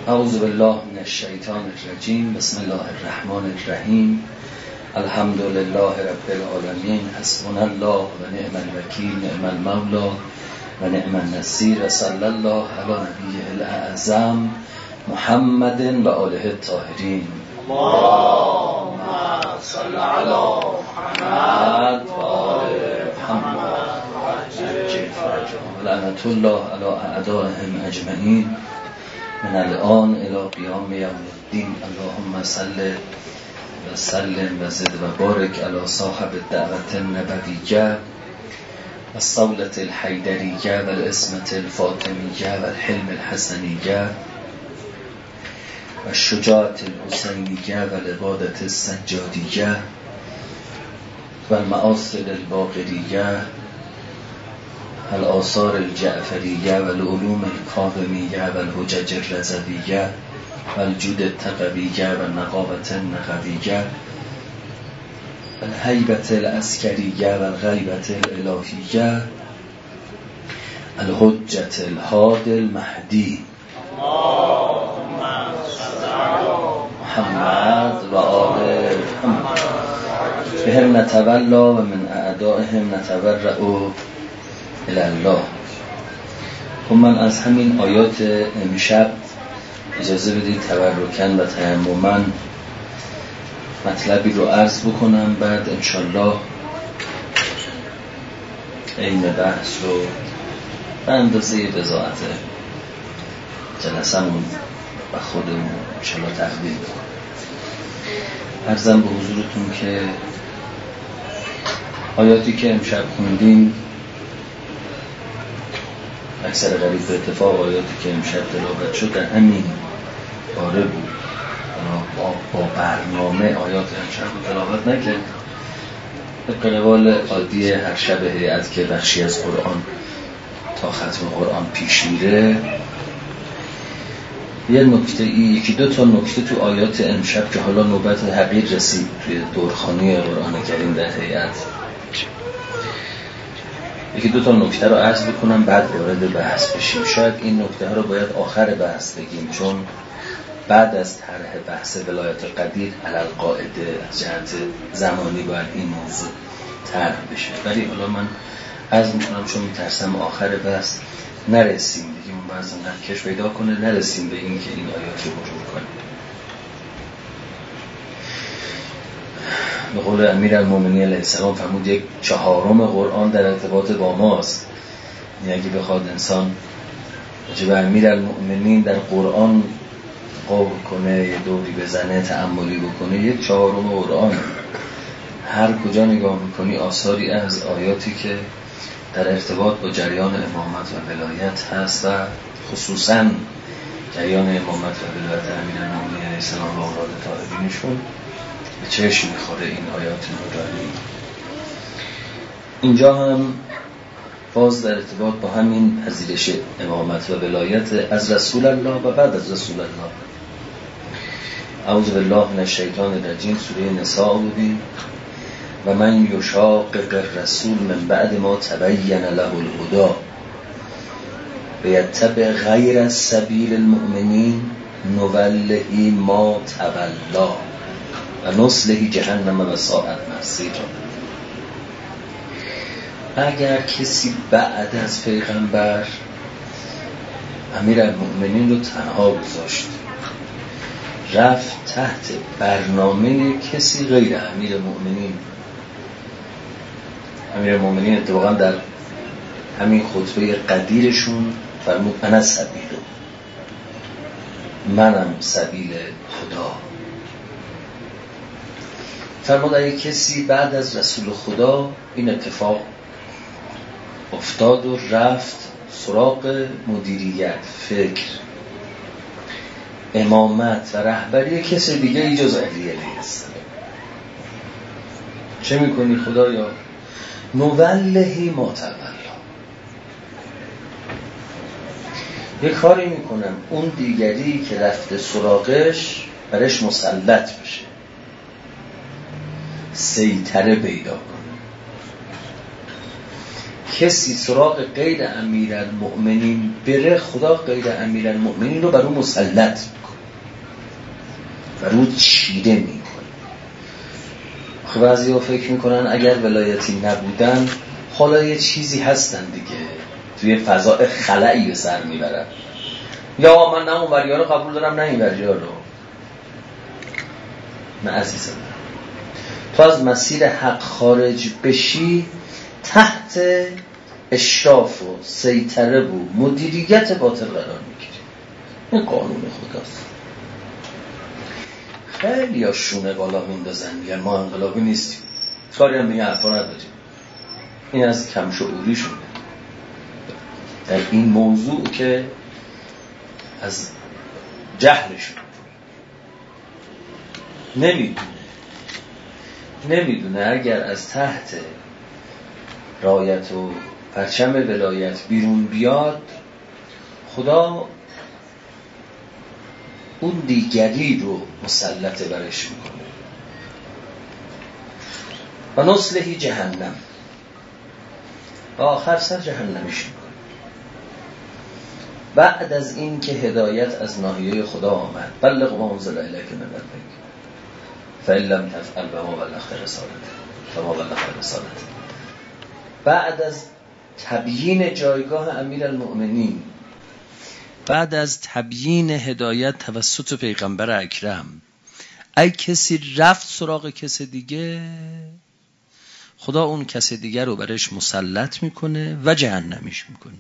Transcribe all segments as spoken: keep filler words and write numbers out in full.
اعوذ بالله من الشیطان الرجیم. بسم الله الرحمن الرحیم. الحمد لله رب العالمین. حسبنا الله و نعم الوکیل، نعم المولا و نعم النصیر. صلی الله علی نبیه الاعظم محمد و آله الطاهرین. اللهم صل علی محمد و آل محمد لعنت الله علی اعدائهم اجمعین من الان الی قیام یوم الدین. اللهم صل و سلم و زد و بارک علی صاحب الدعوت النبویه و الصولة الحیدریه و الاسمة الفاطمیه و الحلم الحسنیه و الشجاعة الحسینیه و العبادة السجادیه و المآثر الباقریه الآثار الجعفریه و العلوم الکاظمیه و الحجج الرضویه و الجود التقویه و النقابة النقویه و الهیبة العسکریه و الغیبة الالهیه الحجة الهادی المهدی محمد و آل محمد. بهم نتولا و من اعدائهم نتبرأ الی الله. خب من از همین آیات امشب اجازه بدید تبرکن و تیمما مطلبی رو عرض بکنم، بعد انشالله این بحث رو به اندازه بضاعت جلسمون و خودمون انشالله تقدیم کنم. عرضم به حضورتون که آیاتی که امشب خوندیم اکثر غریب به اتفاق آیاتی که امشب تلاوت شد در همین باره بود. با, با برنامه آیات امشب رو تلاوت نکرد. به روال عادی هر شب هیئت که بخشی از قرآن تا ختم قرآن پیش میره، یه نکته ای یکی دو تا نکته تو آیات امشب که حالا نوبت حقیر رسید توی دورخانی قرآن کریم در هیئت، یکی دو تا نکته رو عرض بکنم بعد وارد بحث بشیم. شاید این نکته ها رو باید آخر بحث بگیم، چون بعد از طرح بحث ولایت قدیر علل قاعده از جهت زمانی باید این موضوع طرح بشه، ولی حالا من عرض میکنم چون میترسم آخر بحث نرسیم دیگه، اون بعض انقدر کش پیدا کنه نرسیم به این که این آیات رو مرور کنیم. به قول امیرالمومنین علیه السلام فرمود یک چهارم قرآن در ارتباط با ماست. یعنی اگه بخواد انسان راجب امیرالمومنین در قرآن قول کنه، یه دوری بزنه، تأملی بکنه، یک چهارم قرآن. هر کجا نگاه میکنی آثاری از آیاتی که در ارتباط با جریان امامت و ولایت هست و خصوصا جریان امامت و ولایت امیرالمومنین علیه السلام و اولاد طاهرینشون به چشم میخوره این آیات نورانی. اینجا هم باز در ارتباط با همین پذیرش امامت و ولایت از رسول الله و بعد از رسول الله. اعوذ بالله من الشیطان الرجیم. سوره نساء بودیم. و من یشاقق الرسول من بعد ما تبین له الهدی و یتبع غیر سبیل المؤمنین نوله ما تولا و نصله جهنم و ساءت مصیرا. اگر کسی بعد از پیغمبر امیرالمؤمنین رو تنها گذاشت، رفت تحت برنامه کسی غیر امیرالمؤمنین، امیرالمؤمنین اتفاقا در همین خطبه قدیرشون فرمود انا سبیل، منم سبیل خدا. فرمود اگه کسی بعد از رسول خدا این اتفاق افتاد و رفت سراغ مدیریت، فکر، امامت و رهبری کسی دیگه ای جز علی علیه السلام، چه میکنی خدایا؟ نولهی ما تولا. یه کاری میکنم اون دیگری که رفته سراغش برش مسلط بشه، سیطره پیدا کنه. کسی سراغ غیر امیرالمؤمنین بره، خدا غیر امیرالمؤمنین رو بر اون مسلط میکنه، بر اون چیده میکنه. خب بعضی ها فکر میکنن اگر ولایتی نبودن حالا یه چیزی هستن دیگه، توی فضا خلایی به سر میبرن، یا من نه اون وریا رو قبول دارم نه این وریا رو. نه عزیزم، تو از مسیر حق خارج بشی تحت اشراف و سیطره و مدیریت باطل قرار میگیری. این قانون خداست. خیلی ها شونه بالا میندازن میگن ما انقلابی نیستیم، کاری هم میگن حرفا نداریم. این از کم شعوری شونه در این موضوع که از جهلشون نمیدونه نمیدونه اگر از تحت رایت و پرچم ولایت بیرون بیاد، خدا اون دیگری رو مسلط برش میکنه و نصلهی جهنم، و آخر سر جهنمیش میکنه. بعد از این که هدایت از ناحیه خدا آمد، بلغ ما انزل الیک من ربک فإن لم تفعل فما بلغت رسالته فما بلغت رسالته. بعد از تبیین جایگاه امیرالمؤمنین، بعد از تبیین هدایت توسط پیغمبر اکرم، ای کسی رفت سراغ کس دیگه، خدا اون کس دیگه رو برش مسلط میکنه و جهنمیش میکنه.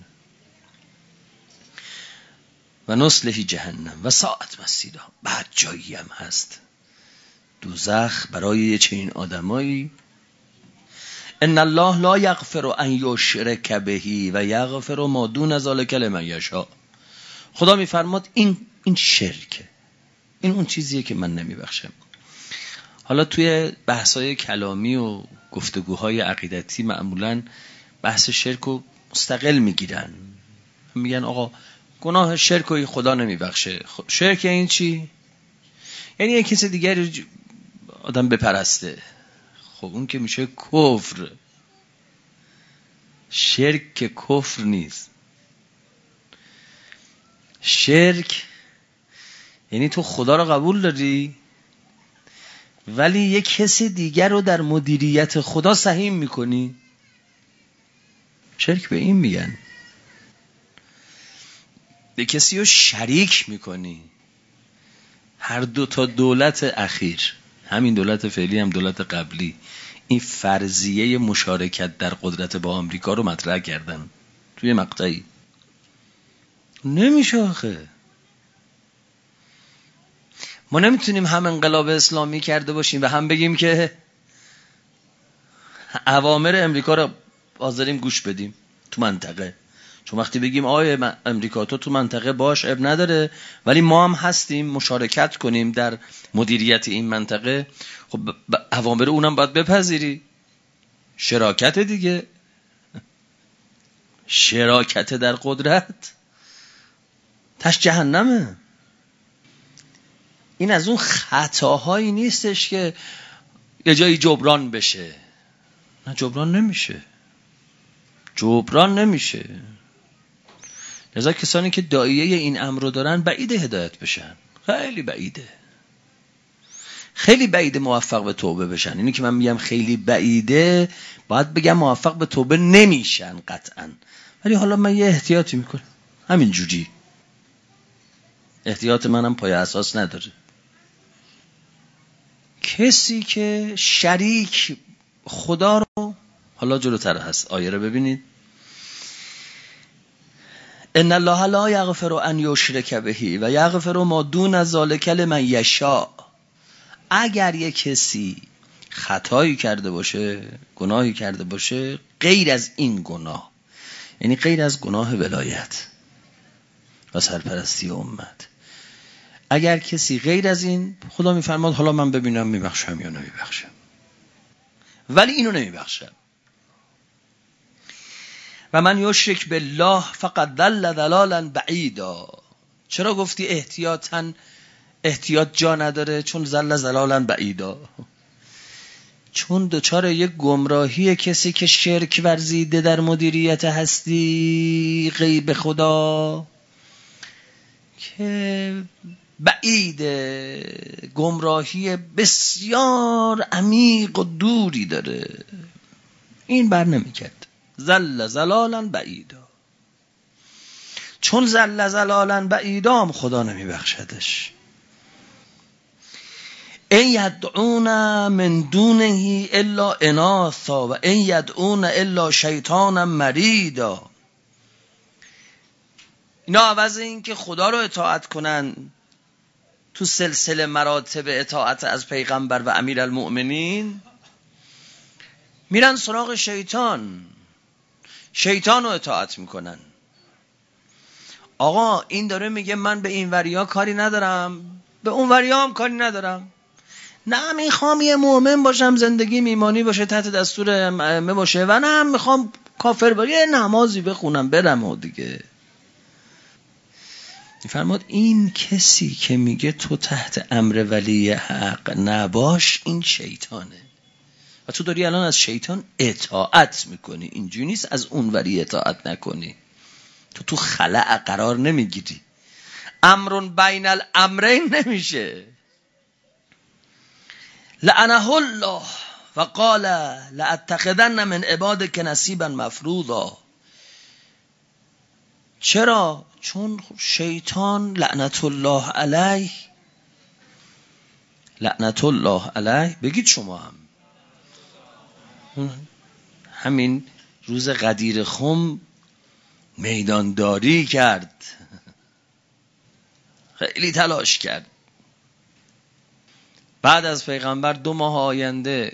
و نصلهی جهنم و ساعت مسیرها. بعد جایی هم هست دوزخ برای یه چنین آدمایی. ان الله لا یغفر ان یشرک به و یغفر ما دون ذلک لمن یشاء. خدا میفرماد این این شرکه، این اون چیزیه که من نمیبخشم. حالا توی بحث‌های کلامی و گفتگوهای عقیدتی معمولاً بحث شرک رو مستقل میگیرن، میگن آقا گناه شرک رو خدا نمیبخشه. خب شرک این چی؟ یعنی یک کسی دیگری آدم بپرسته، خب اون که میشه کفر. شرک که کفر نیست. شرک یعنی تو خدا رو قبول داری ولی یک کسی دیگر رو در مدیریت خدا سهیم میکنی. شرک به این میگن. یک کسی رو شریک میکنی. هر دو تا دولت اخیر، همین دولت فعلی هم دولت قبلی، این فرضیه مشارکت در قدرت با آمریکا رو مطرح کردن توی مقطعی. نمیشه آخه. ما نمیتونیم هم انقلاب اسلامی کرده باشیم و هم بگیم که اوامر امریکا رو حاضریم گوش بدیم تو منطقه. چون وقتی بگیم آیه امریکا تو تو منطقه باش اب نداره ولی ما هم هستیم مشارکت کنیم در مدیریت این منطقه، خب اوامر اونم باید بپذیری. شراکت دیگه، شراکت در قدرت تش جهنمه. این از اون خطاهایی نیستش که یه جایی جبران بشه. نه جبران نمیشه، جبران نمیشه. لذا کسانی که داعیه این امر رو دارن بعیده هدایت بشن، خیلی بعیده، خیلی بعیده موفق به توبه بشن. اینی که من میگم خیلی بعیده، باید بگم موفق به توبه نمیشن قطعا، ولی حالا من یه احتیاطی میکنم همین جوری. احتیاط منم پای اساس نداره. کسی که شریک خدا رو، حالا جلوتر هست آیه رو ببینید، ان الله لا یغفر ان یشرک به و یغفر ما دون ذلک لمن یشاء. اگر یک کسی خطایی کرده باشه، گناهی کرده باشه غیر از این گناه، یعنی غیر از گناه ولایت و سرپرستی امت، اگر کسی غیر از این، خدا میفرماد حالا من ببینم میبخشم یا نمیبخشم، ولی اینو نمیبخشم. و من یشرک بالله فقط ضل ضلالا بعیدا. چرا گفتی احتیاطاً؟ احتیاط جا نداره چون ضل ضلالا بعیدا. چون دچار یک گمراهی کسی که شرک ورزیده در مدیریت هستی غیب خدا که بعید، گمراهی بسیار عمیق و دوری داره، این بر نمیکرد. زل زلالا بعیدا، چون زل زلالا بعیدا هم خدا نمیبخشدش. این یدعون من دونه الا اناثا و این یدعون الا شیطانا مریدا. اینا عوض این که خدا رو اطاعت کنن تو سلسله مراتب اطاعت از پیغمبر و امیرالمؤمنین، میرن سراغ شیطان، شیطان رو اطاعت میکنن. آقا این داره میگه من به این وریا کاری ندارم، به اون وریا هم کاری ندارم، نه میخوام یه مؤمن باشم، زندگی ایمانی باشه، تحت دستور ائمه باشه، و نه میخوام کافر باشه، یه نمازی بخونم برم و دیگه. میفرماد این کسی که میگه تو تحت امر ولی حق نباش، این شیطانه و تو داری الان از شیطان اطاعت میکنی. اینجوری نیست از اون ولی اطاعت نکنی، تو تو خلأ قرار نمیگیری، امرون بین الامرین نمیشه. لعنه الله و قال لاتخذن من عبادک نصیبا مفروضا. چرا؟ چون شیطان لعنت الله علیه، لعنت الله علیه، بگید شما هم. همین روز غدیر خم میدانداری کرد، خیلی تلاش کرد، بعد از پیغمبر دو ماه آینده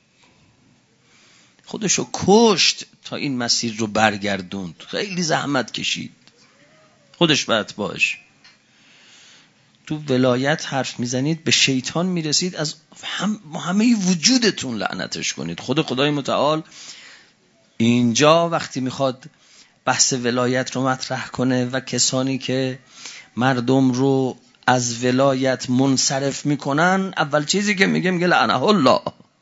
خودشو کشت تا این مسیر رو برگردوند، خیلی زحمت کشید خودش بعد باش. تو ولایت حرف میزنید به شیطان میرسید، از هم همه وجودتون لعنتش کنید. خود خدای متعال اینجا وقتی میخواد بحث ولایت رو مطرح کنه و کسانی که مردم رو از ولایت منصرف میکنن، اول چیزی که میگه میگه لعنه الله،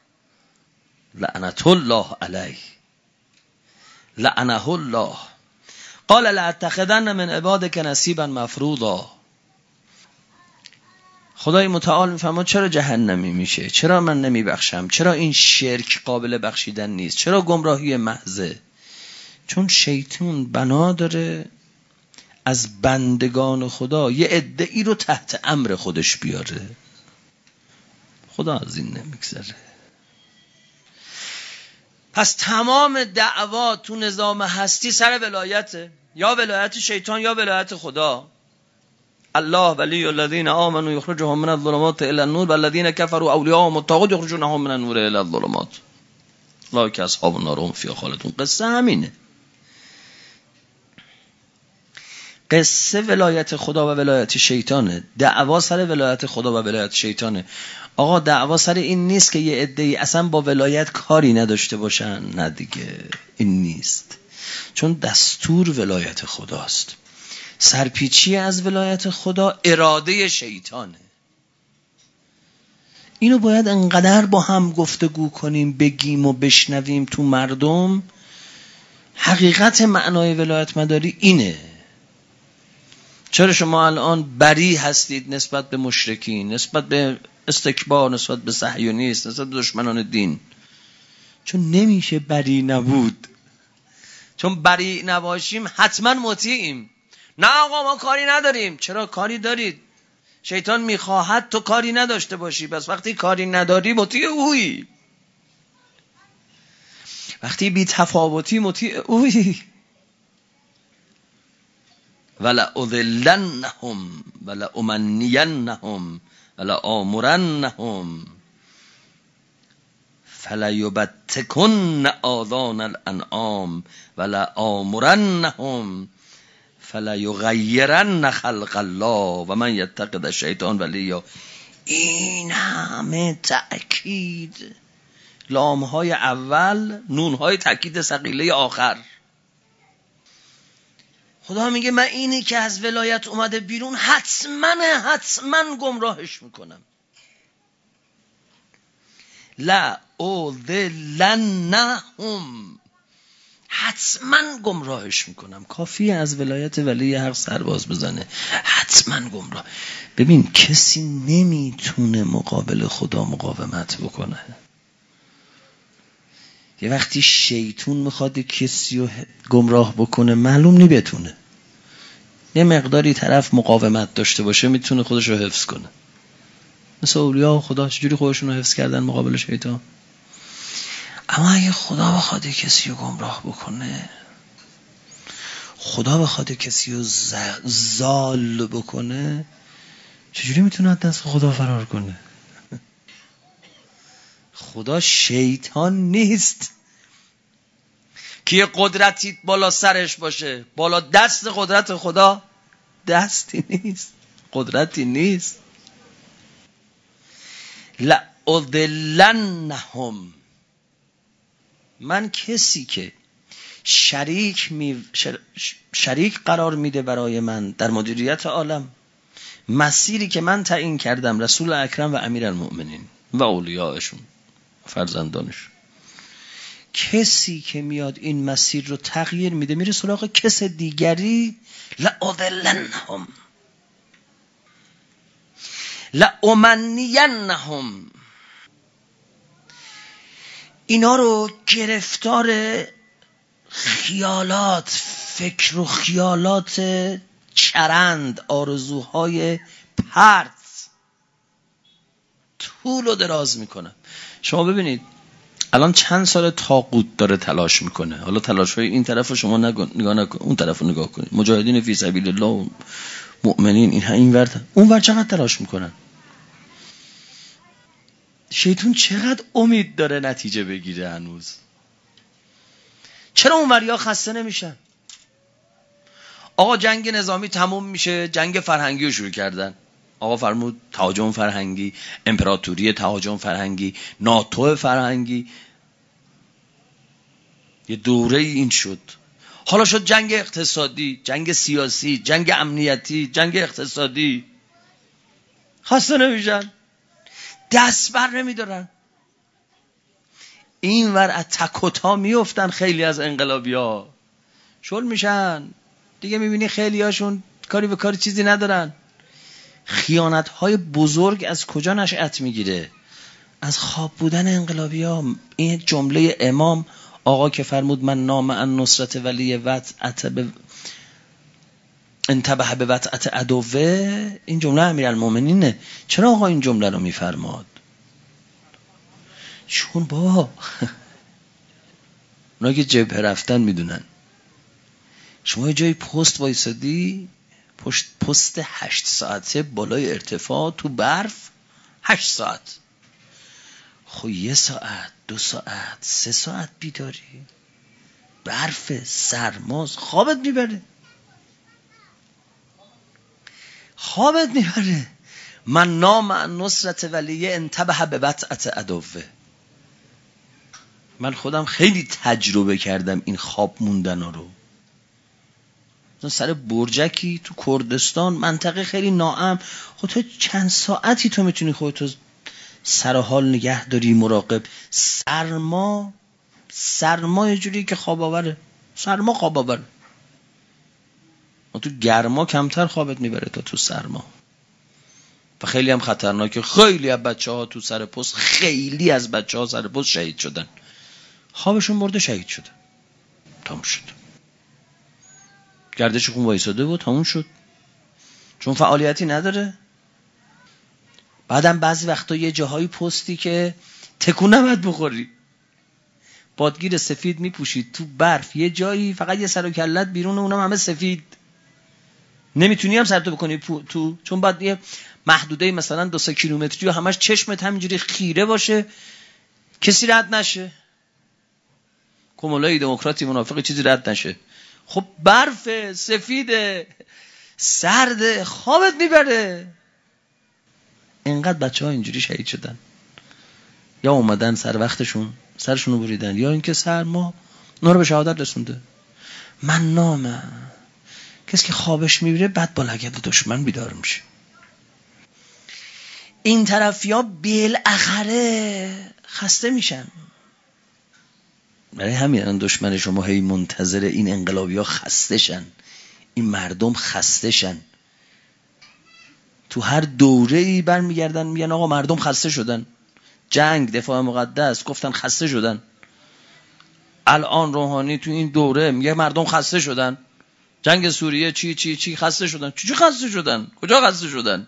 لعنت الله علیه، لعنه الله. قال لاتخذن من عبادک نصیبا مفروضا. خدای متعال میفهمه چرا جهنمی میشه، چرا من نمیبخشم، چرا این شرک قابل بخشیدن نیست، چرا گمراهی محضه. چون شیطان بنا داره از بندگان خدا یه عده‌ای رو تحت امر خودش بیاره. خدا از این نمیگذره. پس تمام دعوا تو نظام هستی سر ولایته، یا ولایت شیطان یا ولایت خدا. الله ولی الذین آمنوا یخرجهم من الظلمات الی النور والذین کفروا اولیاءهم الطاغوت یخرجونهم من النور الی الظلمات اولئک اصحاب النار هم فیها خالدون. قصه همینه، قصه ولایت خدا و ولایت شیطانه، دعوا سر ولایت خدا و ولایت شیطانه. آقا دعوا سر این نیست که یه عده‌ای اصلا با ولایت کاری نداشته باشن، نه دیگه این نیست، چون دستور ولایت خداست. سرپیچی از ولایت خدا اراده شیطانه. اینو باید انقدر با هم گفتگو کنیم، بگیم و بشنویم تو مردم. حقیقت معنای ولایت مداری اینه. چرا شما الان بری هستید نسبت به مشرکین، نسبت به استکبار، نسبت به صهیونیست، نسبت به دشمنان دین؟ چون نمیشه بری نبود. چون بری نباشیم حتما مطیعیم. نه آقا ما کاری نداریم. چرا کاری دارید؟ شیطان میخواهد تو کاری نداشته باشی، پس وقتی کاری نداری مطیع اویی، وقتی بی تفاوتی مطیع اویی. ولا اذلنهم ولا امنینهم ولا آمرنهم فلا یبتکن آذان الانعام ولا آمرنهم فلا یغیرن خلق الله و من یتخذ الشیطان ولیا. این همه تأکید، لامهای اول، نونهای تأکید ثقیله آخر. خدا میگه من اینی که از ولایت اومده بیرون حتما حتما گمراهش میکنم. لا لأضلنهم، حتما گمراهش میکنم. کافیه از ولایت ولی حق سرباز بزنه، حتما گمراه. ببین کسی نمیتونه مقابل خدا مقاومت بکنه. یه وقتی شیطون میخواد کسی رو گمراه بکنه معلوم نی بتونه. یه مقداری طرف مقاومت داشته باشه میتونه خودش رو حفظ کنه. مثل اولیاء خدا چجوری خودشون رو حفظ کردن مقابل شیطان. اما اگه خدا بخواد کسی رو گمراه بکنه، خدا بخواد کسی رو زال بکنه، چجوری میتونه دست خدا فرار کنه؟ خدا شیطان نیست که یه قدرتی بالا سرش باشه. بالا دست قدرت خدا دستی نیست، قدرتی نیست. لأضلنهم، من کسی که شریک می شریک قرار میده برای من در مدیریت عالم، مسیری که من تعیین کردم، رسول اکرم و امیرالمؤمنین و اولیاءشون فرزندانشون، کسی که میاد این مسیر رو تغییر میده میره سراغ کس دیگری، لأضلنهم لأمنینهم، اینا رو گرفتار خیالات، فکر و خیالات چرند، آرزوهای پرت طول و دراز میکنه. شما ببینید الان چند سال طاغوت داره تلاش میکنه. حالا تلاش های این طرف رو شما نگاه نکن، اون طرف رو نگاه کنید. مجاهدین فی سبیل الله و مؤمنین این این ور اون ور چقدر تلاش میکنن. شیطان چقدر امید داره نتیجه بگیره هنوز. چرا اون وریا خسته نمیشن؟ آقا جنگ نظامی تموم میشه، جنگ فرهنگی رو شروع کردن. آقا فرمود تهاجم فرهنگی، امپراتوری تهاجم فرهنگی، ناتو فرهنگی، یه دوره این شد. حالا شد جنگ اقتصادی، جنگ سیاسی، جنگ امنیتی، جنگ اقتصادی. خسته نمیشن، دست بر نمیدارن. این ور از تک و تا میفتن خیلی از انقلابی ها، شل میشن دیگه. میبینی خیلی هاشون کاری به کاری چیزی ندارن. خیانت های بزرگ از کجا نشأت میگیره؟ از خواب بودن انقلابی ها. این جمله امام آقا که فرمود من نام ان نصرت ولی وطعت به انتبه به وطعت عدوه، این جمله امیرالمومنینه. چرا آقا این جمله رو میفرماد؟ چون بابا اونا که جبهه رفتن میدونن. شما یه جای پست وایسادی، پشت پست هشت ساعته بالای ارتفاع تو برف، هشت ساعت، خب یه ساعت دو ساعت سه ساعت بیداری، برف سرماز، خوابت میبره، خوابت میبره. من نام ان نصرت ولیه انتبه به وطعت عدوه. من خودم خیلی تجربه کردم این خواب موندن رو. سر برجکی تو کردستان، منطقه خیلی ناامن، خب تو چند ساعتی تو میتونی خودتو سر حال نگه داری، مراقب. سرما سرما یه جوری که خواب آوره، سرما خواب آوره. تو گرما کمتر خوابت میبره تا تو سرما، و خیلی هم خطرناکه. خیلی از بچه ها تو سر پست، خیلی از بچه ها سر پست شهید شدن، خوابشون برده شهید شدن، تموم شد. گردش خون وایساده بود، تموم شد، چون فعالیتی نداره. بعدم بعضی وقتا یه جاهای پستی که تکون نباید بخوری، بادگیر سفید میپوشید تو برف، یه جایی فقط یه سر و کلت بیرون، اونم همه سفید، نمیتونی هم سرتو بکنی تو، چون باید یه محدوده مثلا دو سه کیلومتری و همش چشمت همینجوری خیره باشه کسی رد نشه، کمولای دموکراتی منافقی چیزی رد نشه. خب برف سفیده، سرده، خوابت میبره. اینقدر بچه ها اینجوری شهید شدن، یا اومدن سر وقتشون سرشون رو بریدن، یا اینکه سرما اونا رو به شهادت رسونده. من نامم کسی که خوابش میبره بعد با لگد دشمن بیدار میشه. این طرفی ها بالاخره خسته میشن. برای همین دشمن شما هی منتظر این انقلابی ها خسته شن، این مردم خسته شن. تو هر دوره‌ای برمیگردن میگن آقا مردم خسته شدن، جنگ، دفاع مقدس، گفتن خسته شدن. الان روحانی تو این دوره میگه مردم خسته شدن، جنگ سوریه چی چی چی خسته شدن. چی چی خسته شدن؟ کجا خسته شدن؟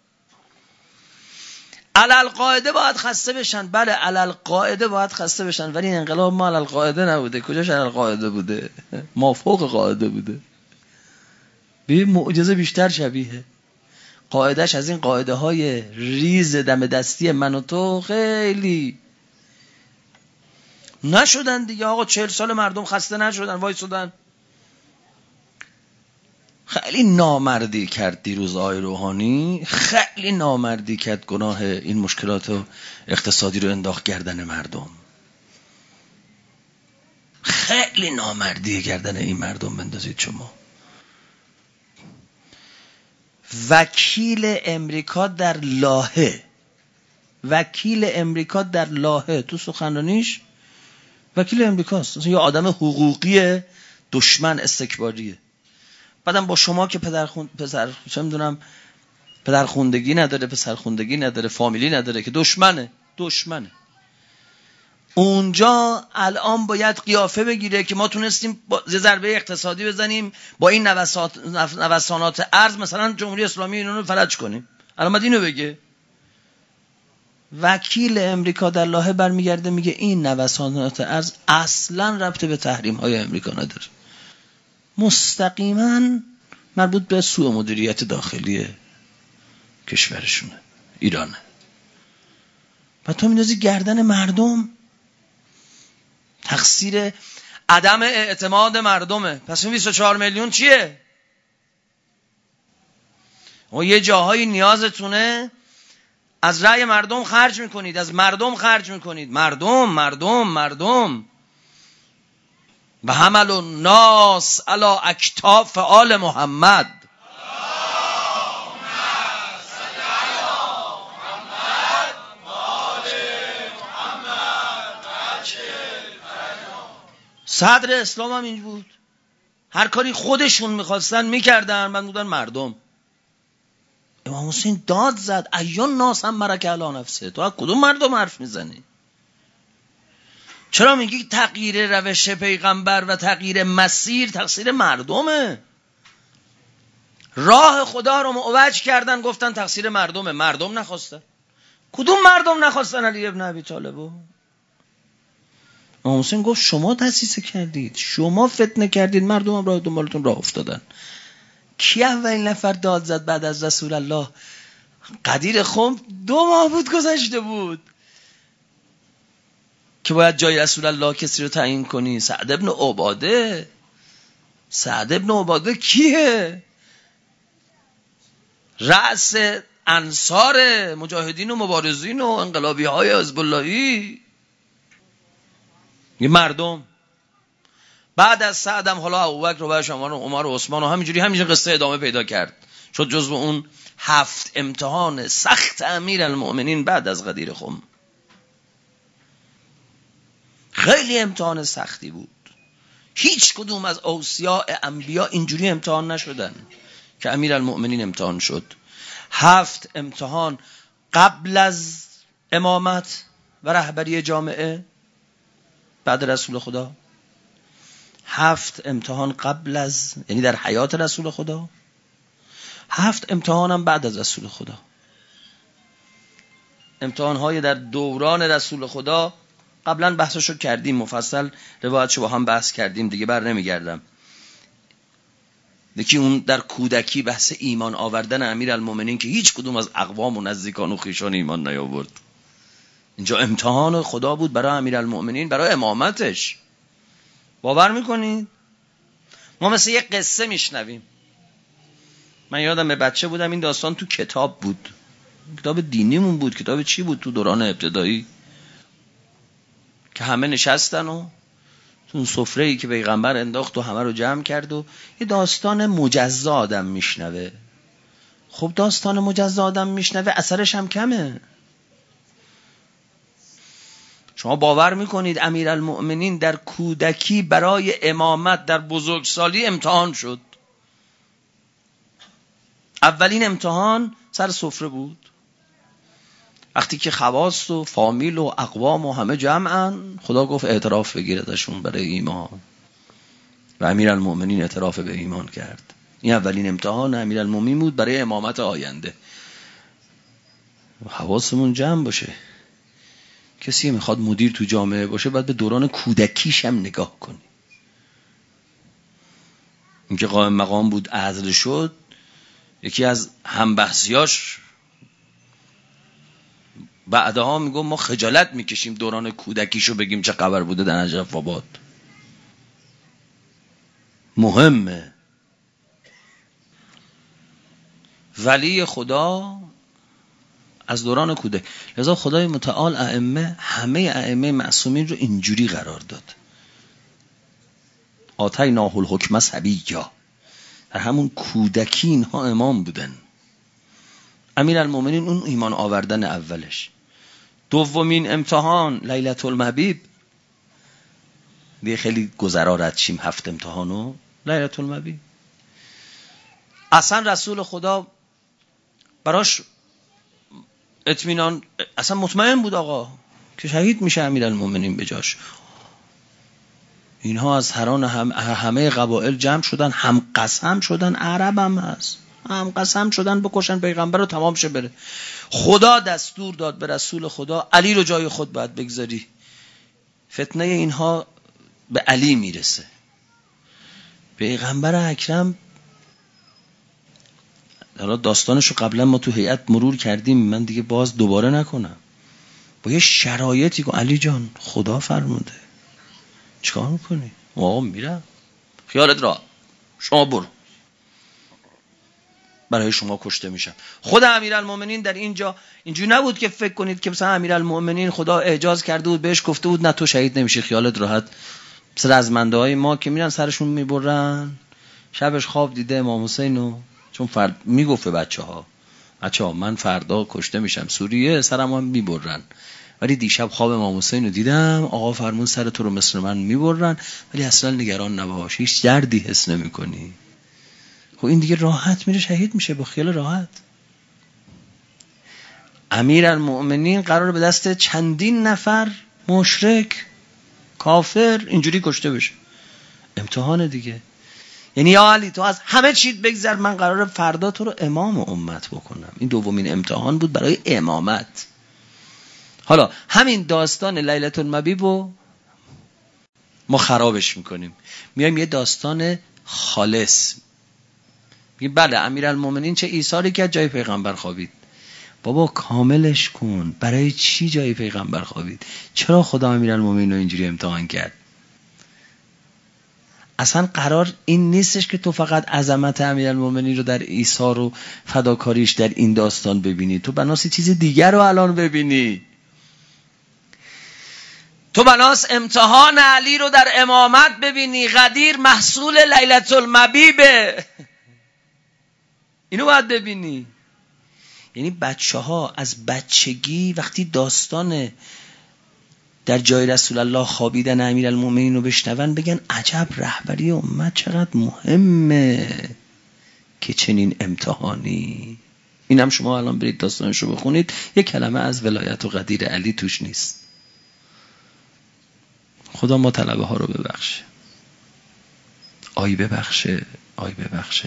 علل قاعده باید خسته بشن. بله علل قاعده باید خسته بشن، ولی این انقلاب ما علل قاعده نبوده. کجاش علل قاعده بوده؟ ما فوق قاعده بوده. به معجزه بیشتر شبیه. قاعدش از این قاعده های ریز دم دستی من و تو خیلی نشدن دیگه. آقا چهل سال مردم خسته نشدن، وایسادن. خیلی نامردی کرد دیروز آقای روحانی، خیلی نامردی کرد. گناه این مشکلات اقتصادی رو انداخت گردن مردم. خیلی نامردی گردن این مردم بندازید شما. وکیل امریکا در لاهه، وکیل امریکا در لاهه تو سخنرانیش وکیل امریکاست، یا آدم حقوقی دشمن استکباریه. بعدم با شما که پدر خون... پسر چه میدونم پدر خوندگی نداره، پسر خوندگی نداره، فامیلی نداره، که دشمنه. دشمنه. اونجا الان باید قیافه بگیره که ما تونستیم با ضربه اقتصادی بزنیم، با این نوسانات نوسانات ارز مثلا جمهوری اسلامی اینو رو فلج کنیم. الان باید اینو بگه. وکیل امریکا در لاهه برمیگرده میگه این نوسانات ارز اصلا ربط به تحریم های امریکا نداره، مستقیما مربوط به سوء مدیریت داخلی کشورشونه، ایرانه. و تو میندازی گردن مردم. تقصیر عدم اعتماد مردمه. پس این بیست و چهار میلیون چیه؟ و یه جاهایی نیازتونه، از رأی مردم خرج میکنید، از مردم خرج میکنید. مردم مردم مردم و حمل الناس علی اکتاف آل محمد. صدر اسلام هم این بود. هر کاری خودشون میخواستن میکردن، من بودن مردم. امام حسین داد زد ایان ناس هم مرک علی نفسه. تو از کدوم مردم حرف میزنی؟ چرا میگی تغییر روش پیغمبر و تغییر مسیر تقصیر مردمه؟ راه خدا رو معوج کردن، گفتن تقصیر مردمه. مردم نخواستن. کدوم مردم نخواستن علی ابن ابی طالبو؟ امام حسین گفت شما تأسیس کردید، شما فتنه کردید، مردم هم راه دنبالتون راه افتادن. کی اولین نفر داد زد بعد از رسول الله؟ قدیر خم دو ماه بود گذشته بود که باید جای رسول الله کسی رو تعیین کنی. سعد ابن عباده. سعد ابن عباده کیه؟ رأس انصار مجاهدین و مبارزین و انقلابی های حزب اللهی. یه مردم. بعد از سعدم حالا ابوبکر و بعدش عمر و عمر و عثمان و همینجوری همینجوری قصه ادامه پیدا کرد، شد جزو اون هفت امتحان سخت امیرالمؤمنین بعد از غدیر خم. خیلی امتحان سختی بود. هیچ کدوم از اوصیاء انبیا اینجوری امتحان نشدن که امیرالمؤمنین امتحان شد. هفت امتحان قبل از امامت و رهبری جامعه بعد رسول خدا، هفت امتحان قبل از، یعنی در حیات رسول خدا، هفت امتحان هم بعد از رسول خدا. امتحان‌های در دوران رسول خدا قبلا بحثشو کردیم، مفصل روایتشو با هم بحث کردیم دیگه، بر نمیگردم. یکی اون در کودکی بحث ایمان آوردن امیرالمومنین که هیچ کدوم از اقوام و نزدیکان و خویشان ایمان نیاورد. اینجا امتحان خدا بود برای امیرالمومنین، برای امامتش. باور میکنید؟ ما مثل یه قصه میشنویم. من یادم به بچه بودم این داستان تو کتاب بود، کتاب دینیمون بود، کتاب چی بود تو دوران ابتدایی، که همه نشستن و تو اون سفره‌ای که پیغمبر انداخت و همه رو جمع کرد و یه داستان مجزا آدم میشنوه. خب داستان مجزا آدم میشنوه، اثرش هم کمه. شما باور میکنید امیرالمؤمنین در کودکی برای امامت در بزرگسالی امتحان شد؟ اولین امتحان سر سفره بود، وقتی که خواص و فامیل و اقوام و همه جمعن، خدا گفت اعتراف بگیردشون برای ایمان و امیرالمؤمنین اعتراف به ایمان کرد. این اولین امتحان امیرالمؤمنین بود برای امامت آینده. حواسمون جمع باشه، کسی میخواد مدیر تو جامعه باشه باید به دوران کودکیش هم نگاه کنی. اینکه قائم مقام بود عزل شد، یکی از همبحثیاش بعدها میگم ما خجالت میکشیم دوران کودکیشو بگیم چه خبر بوده در نجف آباد. مهمه. ولی خدا از دوران کودک، لذا خدای متعال ائمه، همه ائمه معصومین رو اینجوری قرار داد. آتیناه الحکم صبیا، در همون کودکی اینها امام بودن. امیرالمؤمنین اون ایمان آوردن اولش. دومین امتحان لیلة المبیب، دیگه خیلی گذرا رد شیم هفت امتحانو. لیلة المبیب اصلا رسول خدا براش اطمینان، اصلا مطمئن بود آقا که شهید میشه امیرالمؤمنین بجاش. اینها از هران هم همه قبایل جمع شدن، هم قسم شدن، عرب هم هست، هم قسم شدن بکشن پیغمبر رو تمام شه بره. خدا دستور داد به رسول خدا علی رو جای خود باید بگذاری، فتنه اینها به علی میرسه. پیغمبر اکرم، حالا داستانشو قبلا ما تو هیئت مرور کردیم، من دیگه باز دوباره نکنم، با یه شرایطی که علی جان خدا فرموده چیکار میکنی؟ آقا میرم، خیالت را شما برو، برای شما کشته میشم. خود امیرالمؤمنین در اینجا اینجوری نبود که فکر کنید که مثلا امیرالمؤمنین خدا اعجاز کرده بود بهش گفته بود نه تو شهید نمیشی، خیالت راحت. مثل رزمنده های ما که میرن سرشون میبرن، شبش خواب دیده امام حسینو، چون فرد میگفت به بچه ها بچه ها من فردا کشته میشم سوریه، سرم هم میبرن، ولی دیشب خواب امام حسین رو دیدم، آقا فرمون سر تو رو مثل من میبرن، ولی اصلا نگران نباش، هیچ دردی حس نمی کنی. خب این دیگه راحت میره شهید میشه با خیال راحت. امیرالمؤمنین قرار به دست چندین نفر مشرک کافر اینجوری کشته بشه. امتحان دیگه. یعنی یا علی تو از همه چیز بگذر، من قراره فردا تو رو امام امت بکنم. این دومین امتحان بود برای امامت. حالا همین داستان لیلة المبیب رو ما خرابش میکنیم، میایم یه داستان خالص میگیم بله امیرالمؤمنین چه ایثاری کرد جای پیغمبر خوابید. بابا کاملش کن، برای چی جای پیغمبر خوابید؟ چرا خدا امیرالمؤمنین رو اینجوری امتحان کرد؟ اصلا قرار این نیستش که تو فقط عظمت امیرالمؤمنین رو در ایثار و فداکاریش در این داستان ببینی، تو بناسی چیز دیگر رو الان ببینی. تو بناس امتحان علی رو در امامت ببینی. غدیر محصول لیلة المبیبه، اینو باید ببینی. یعنی بچه ها از بچگی وقتی داستان در جای رسول الله خوابیدن امیرالمؤمنین رو بشنون بگن عجب رهبری امت چقدر مهمه که چنین امتحانی. اینم شما الان برید داستانش رو بخونید، یک کلمه از ولایت و غدیر علی توش نیست. خدا ما طلبه ها رو ببخشه، آی ببخشه، آی ببخشه.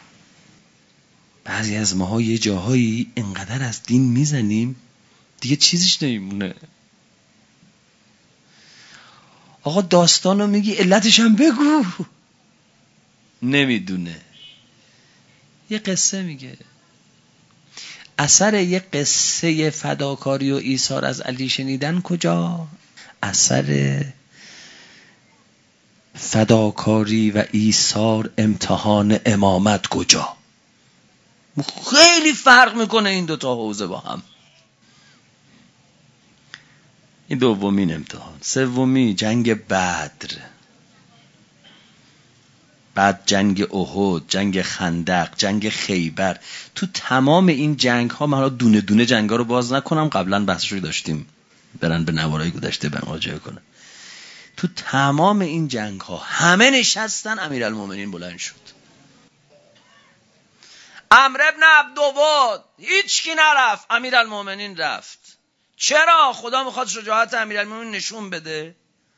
بعضی از ماها یه جاهایی انقدر از دین میزنیم دیگه چیزیش نمیمونه. آقا داستانو میگی علتش هم بگو، نمیدونه. یه قصه میگه، اثر یه قصه فداکاری و ایثار از علی شنیدن کجا؟ اثر فداکاری و ایثار امتحان امامت کجا؟ خیلی فرق میکنه این دوتا حوزه با هم. این دومین امتحان. سومی جنگ بدر، بعد جنگ احد، جنگ خندق، جنگ خیبر. تو تمام این جنگ ها، من حالا دونه دونه جنگ ها رو باز نکنم، قبلا بحثش رو داشتیم، برن به نوارای گذشته به مراجعه کنن. تو تمام این جنگ ها همه نشستن، امیرالمومنین بلند شد. عمرو ابن عبدود هیچ کی نرفت، امیرالمومنین رفت. چرا؟ خدا میخواد شجاعت امیرالمومنین نشون بده.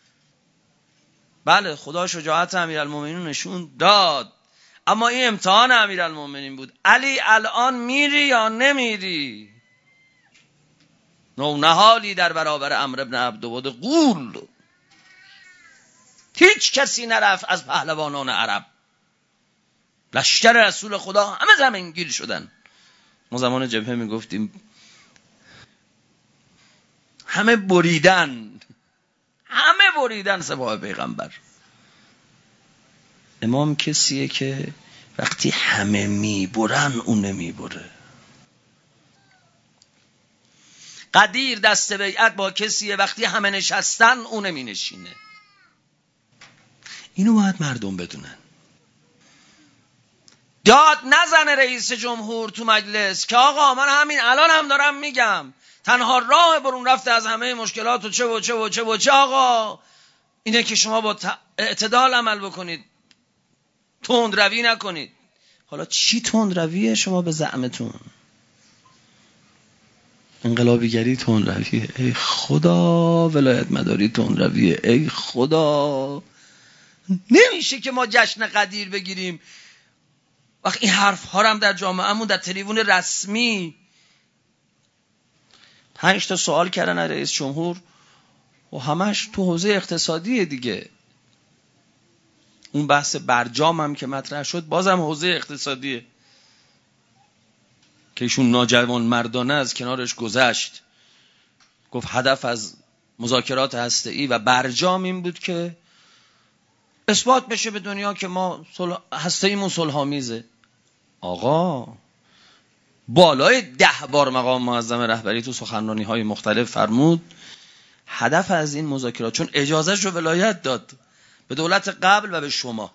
بله خدا شجاعت امیرالمومنین نشون داد، اما این امتحان امیرالمومنین بود. علی الان میری یا نمیری؟ نو نهالی در برابر عمرو ابن عبدود غول. هیچ کسی نرفت از پهلوانان عرب. لشکر رسول خدا همه زمینگیر شدن. ما زمان جبهه میگفتیم همه بریدن، همه بریدن سپاه پیغمبر. امام کسیه که وقتی همه میبرن اون نمیبره. قدیر دست بیعت با کسیه وقتی همه نشستن اون نمی نشینه. اینو باید مردم بدونن. داد نزنه رئیس جمهور تو مجلس که آقا من همین الان هم دارم میگم تنها راه برون رفته از همه مشکلات و چه و چه و چه و چه آقا اینه که شما با اعتدال عمل بکنید، تند روی نکنید. حالا چی تند رویه شما به زعمتون؟ انقلابیگری تند رویه. ای خدا، ولایت مداری تند رویه. ای خدا، نمیشه که ما جشن قدیر بگیریم وقت این حرف ها هم در جامعهمون در تلویزیون رسمی. پنج تا سوال کردن رئیس جمهور و همش تو حوزه اقتصادی دیگه. اون بحث برجام هم که مطرح شد بازم حوزه اقتصادیه که ایشون ناجوان مردانه از کنارش گذشت. گفت هدف از مذاکرات هسته‌ای و برجام این بود که اثبات بشه به دنیا که ما هسته‌ایمون صلح‌آمیزه. آقا بالای ده بار مقام معظم رهبری تو سخنرانی‌های مختلف فرمود هدف از این مذاکرات، چون اجازهش رو ولایت داد به دولت قبل و به شما،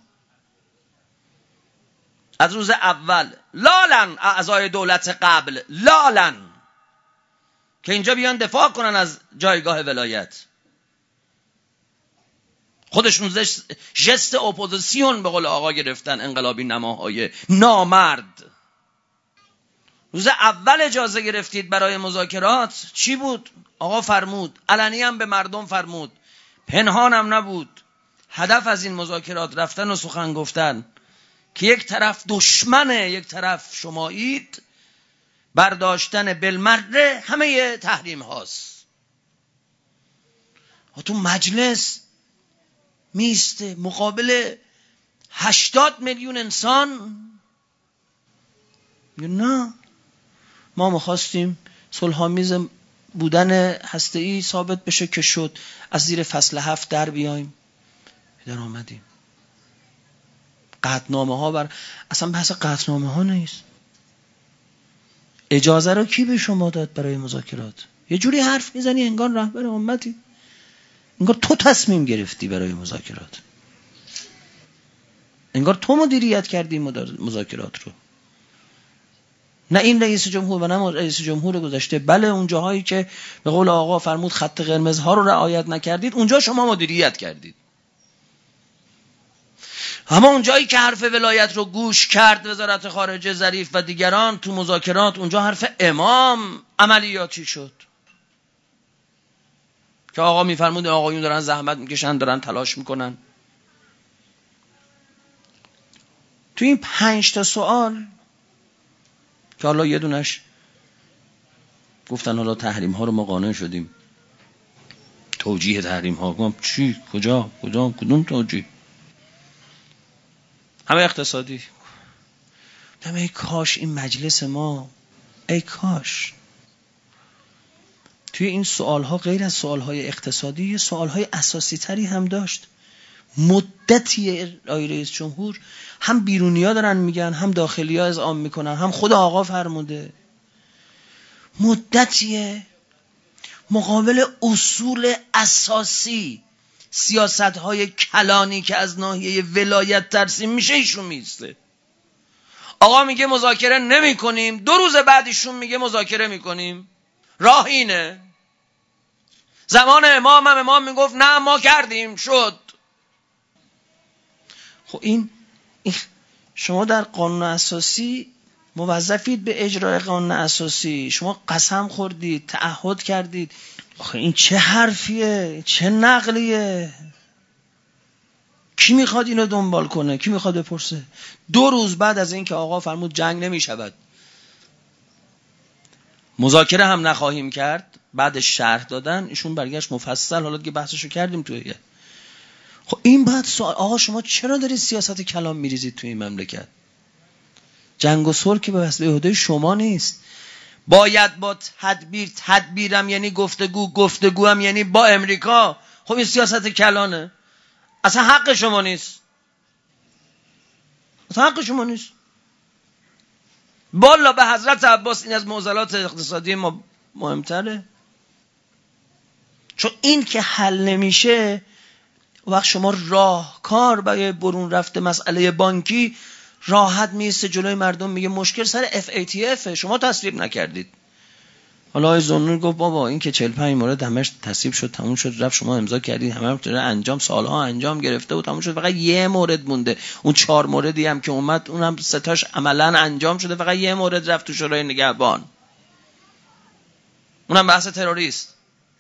از روز اول لالن اعضای دولت قبل لالن که اینجا بیان دفاع کنن از جایگاه ولایت. خودشون جست اپوزیسیون به قول آقا گرفتن، انقلابی نماهای نامرد. روز اول اجازه گرفتید برای مذاکرات، چی بود؟ آقا فرمود، علنی هم به مردم فرمود، پنهان هم نبود. هدف از این مذاکرات رفتن و سخن گفتن که یک طرف دشمنه یک طرف شمایید، برداشتن بالمره همه تحریم هاست. تو مجلس میسته مقابل هشتاد میلیون انسان. نه، ما میخواستیم صلح‌آمیز بودن هسته‌ای ثابت بشه که شد، از زیر فصل هفت در بیایم، در آمدیم. قطعنامه ها بر اصلا بحث قطعنامه ها نیست. اجازه رو کی به شما داد برای مذاکرات؟ یه جوری حرف میزنی انگار رهبر امتی، انگار تو تصمیم گرفتی برای مذاکرات، انگار تو مدیریت کردی مذاکرات رو. نه این رئیس جمهور و نه رئیس جمهور گذشته. بله اون جاهایی که به قول آقا فرمود خط قرمز ها رو رعایت نکردید اونجا شما مدیریت کردید. اما اون جایی که حرف ولایت رو گوش کرد وزارت خارجه ظریف و دیگران تو مذاکرات، اونجا حرف امام عملیاتی شد که آقا میفرمود آقایون دارن زحمت میکشن، دارن تلاش میکنن. تو این پنج تا سوال که حالا یه دونش گفتن حالا تحریم ها رو ما قانع شدیم، توجیه تحریم ها. گفتم چی؟ کجا؟ کجا؟ کدوم توجیه؟ همه اقتصادی. گفتم ای کاش این مجلس ما، ای کاش توی این سوال ها غیر از سوال های اقتصادی یه سوال های اساسی تری هم داشت. مدتی آقای رئیس جمهور هم بیرونی ها دارن میگن هم داخلی ها اذعان میکنن، هم خود آقا فرموده مدتیه مقابل اصول اساسی سیاست های کلانی که از ناحیه ولایت ترسیم میشه ایشون میسته. آقا میگه مذاکره نمی کنیم، دو روز بعد ایشون میگه مذاکره میکنیم. راه اینه. زمان امام هم امام میگفت نه ما کردیم شد. خب این, این شما در قانون اساسی موظفید به اجرای قانون اساسی، شما قسم خوردید، تعهد کردید. آخه این چه حرفیه، چه نقلیه؟ کی میخواد اینو دنبال کنه؟ کی میخواد بپرسه؟ دو روز بعد از اینکه آقا فرمود جنگ نمیشود، مذاکره هم نخواهیم کرد، بعد شرح دادن ایشون برگشت مفصل، حالا دیگه بحثشو کردیم توی. خب این بعد سوال، آقا شما چرا دارید سیاست کلام میریزید توی این مملکت؟ جنگ و صلح که به عهده شما نیست. باید با تدبیر، تدبیرم یعنی گفتگو، گفتگو هم یعنی با امریکا. خب این سیاست کلانه، اصلا حق شما نیست، اصلا حق شما نیست. بالا به حضرت عباس این از معضلات اقتصادی ما مهمتره، چون این که حل نمیشه وقت شما راهکار برای برون رفته مسئله بانکی راحت میسته جلوی مردم، میگه مشکل سر اف ای تی اف شما تصویب نکردید. حالا آقای زنون گفت بابا این که چهل و پنج مورد همش تصویب شد تموم شد رفت، شما امضا کردید، همه رو انجام سالها انجام گرفته و تموم شد، فقط یه مورد مونده. اون چهار موردی هم که اومد اونم سه تاش عملاً انجام شده، فقط یه مورد رفت تو شورای نگهبان، اونم بحث تروریست.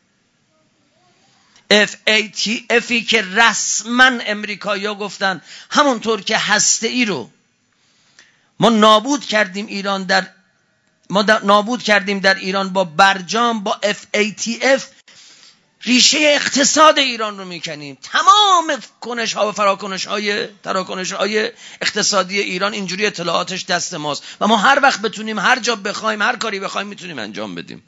اف ای تی افی که رسما امریکایی‌ها گفتن همونطور که هسته‌ای رو ما نابود کردیم ایران در ما نابود کردیم در ایران با برجام، با اف ای تی اف ریشه اقتصاد ایران رو میکنیم. تمام کنش ها و فراکنش های تراکنش های اقتصادی ایران اینجوری اطلاعاتش دست ماست و ما هر وقت بتونیم هر جا بخوایم هر کاری بخوایم میتونیم انجام بدیم.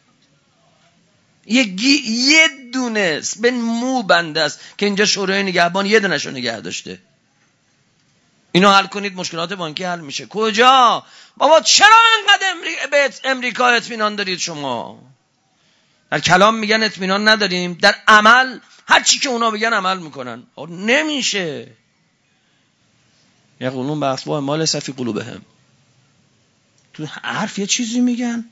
یه گی... یه دونه به مو بنده است که اینجا شورای نگهبان یه دونه‌شو نگه داشته. اینو حل کنید مشکلات بانکی حل میشه. کجا؟ بابا چرا انقدر امری... به امریکا اطمینان دارید شما؟ در کلام میگن اطمینان نداریم، در عمل هر چی که اونا بگن عمل میکنن. نمیشه. یقولون به افواه ما لیس فی قلوبهم. تو حرف یه چیزی میگن،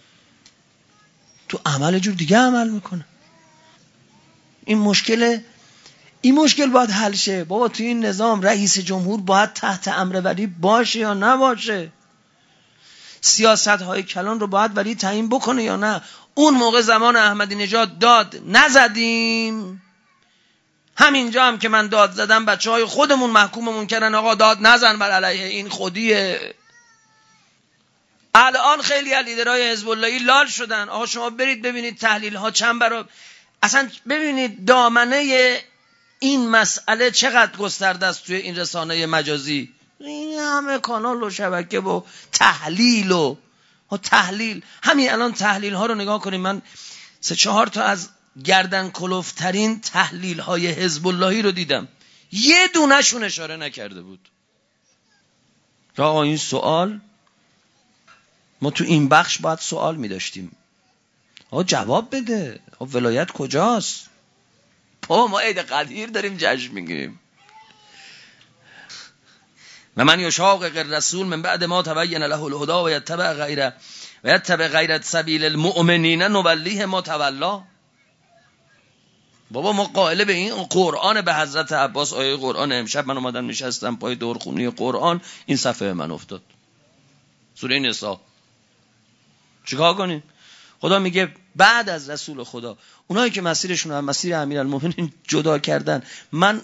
تو عمل جور دیگه عمل میکنن. این مشکل این مشکل باید حل شه. بابا تو این نظام رئیس جمهور باید تحت امر ولی باشه یا نباشه؟ سیاست های کلان رو باید ولی تعیین بکنه یا نه؟ اون موقع زمان احمدی نژاد داد نزدیم، همینجا هم که من داد زدم بچه های خودمون محکوممون کردن آقا داد نزن بر علیه این خودیه. الان خیلی از لیدرهای حزب اللهی لال شدن. آقا شما برید ببینید تحلیل ها چند برابر، اصلا ببینید دامنه این مسئله چقدر گسترده است توی این رسانه مجازی. این همه کانال و شبکه و تحلیل و تحلیل. همین الان تحلیل ها رو نگاه کنیم، من سه چهار تا از گردن کلوفترین تحلیل های حزب اللهی رو دیدم، یه دونه شون اشاره نکرده بود. را این سوال ما تو این بخش باید سوال می داشتیم. آقا جواب بده، آقا ولایت کجاست؟ آقا ما عید قدیر داریم جشن میگیریم. و من یشاقق الرسول من بعد ما تبین له الهدی و یتبع غیر و یتبع غیر سبیل المؤمنین نولیه ما تولا. بابا ما قائل به این قرآن به حضرت عباس آیه قرآن. امشب من اومدم نشستم پای دورخونی قرآن، این صفحه من افتاد، سوره نساء. چیکار کنیم؟ خدا میگه بعد از رسول خدا اونایی که مسیرشون رو مسیر امیرالمومنین جدا کردن، من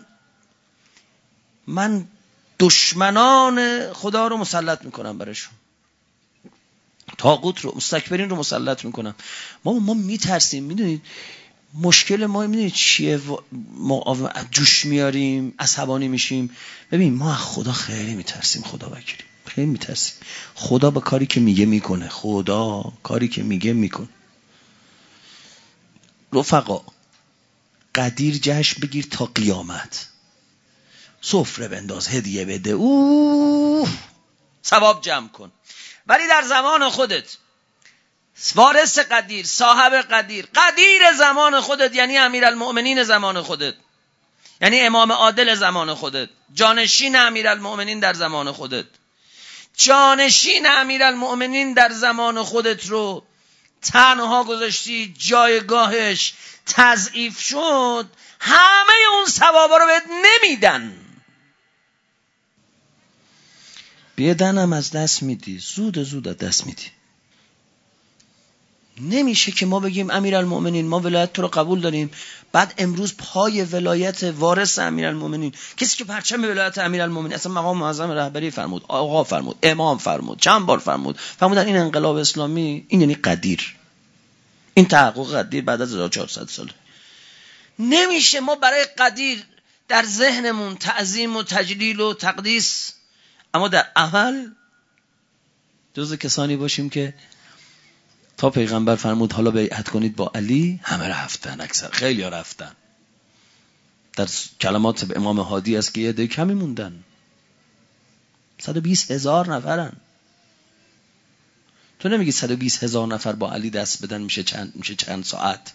من دشمنان خدا رو مسلط میکنم برشون، طاغوت رو، مستکبرین رو مسلط میکنم. ما ما میترسیم. میدونید مشکل ما میدونید چیه؟ ما جوش میاریم، عصبانی میشیم. ببین ما خدا خیلی میترسیم، خدا وکیلی خیلی میترسیم. خدا با کاری که میگه میکنه، خدا کاری که میگه میکنه. رفقا قدیر جشن بگیر تا قیامت، سفره بنداز، هدیه بده، اوه ثواب جمع کن. ولی در زمان خودت وارث قدیر، صاحب قدیر، قدیر زمان خودت یعنی امیرالمؤمنین زمان خودت، یعنی امام عادل زمان خودت، جانشین امیرالمؤمنین در زمان خودت، جانشین امیرالمؤمنین در زمان خودت رو تنها گذاشتی جایگاهش تضعیف شد، همه اون ثوابا رو بهت نمیدن. بدنم از دست میدی، زود زود از دست میدی. نمیشه که ما بگیم امیرالمؤمنین ما ولایت تو رو قبول داریم، بعد امروز پای ولایت وارث امیرالمؤمنین، کسی که پرچم ولایت امیرالمؤمنین، اصلا مقام معظم رهبری فرمود، آقا فرمود، امام فرمود، چند بار فرمود، فرمودن این انقلاب اسلامی، این یعنی قدیر، این تحقق قدیر بعد از هزار و چهارصد سال. نمیشه ما برای قدیر در ذهنمون تعظیم و تجلیل و تقدیس، اما در عمل جز کسانی باشیم که تا پیغمبر فرمود حالا بیعت کنید با علی، همه رفتن، اکثر خیلی ها رفتن. در کلمات امام هادی است که یه ده کمی موندن، صد و بیست هزار نفرن. تو نمیگی صد و بیست هزار نفر با علی دست بدن میشه چند میشه چند ساعت؟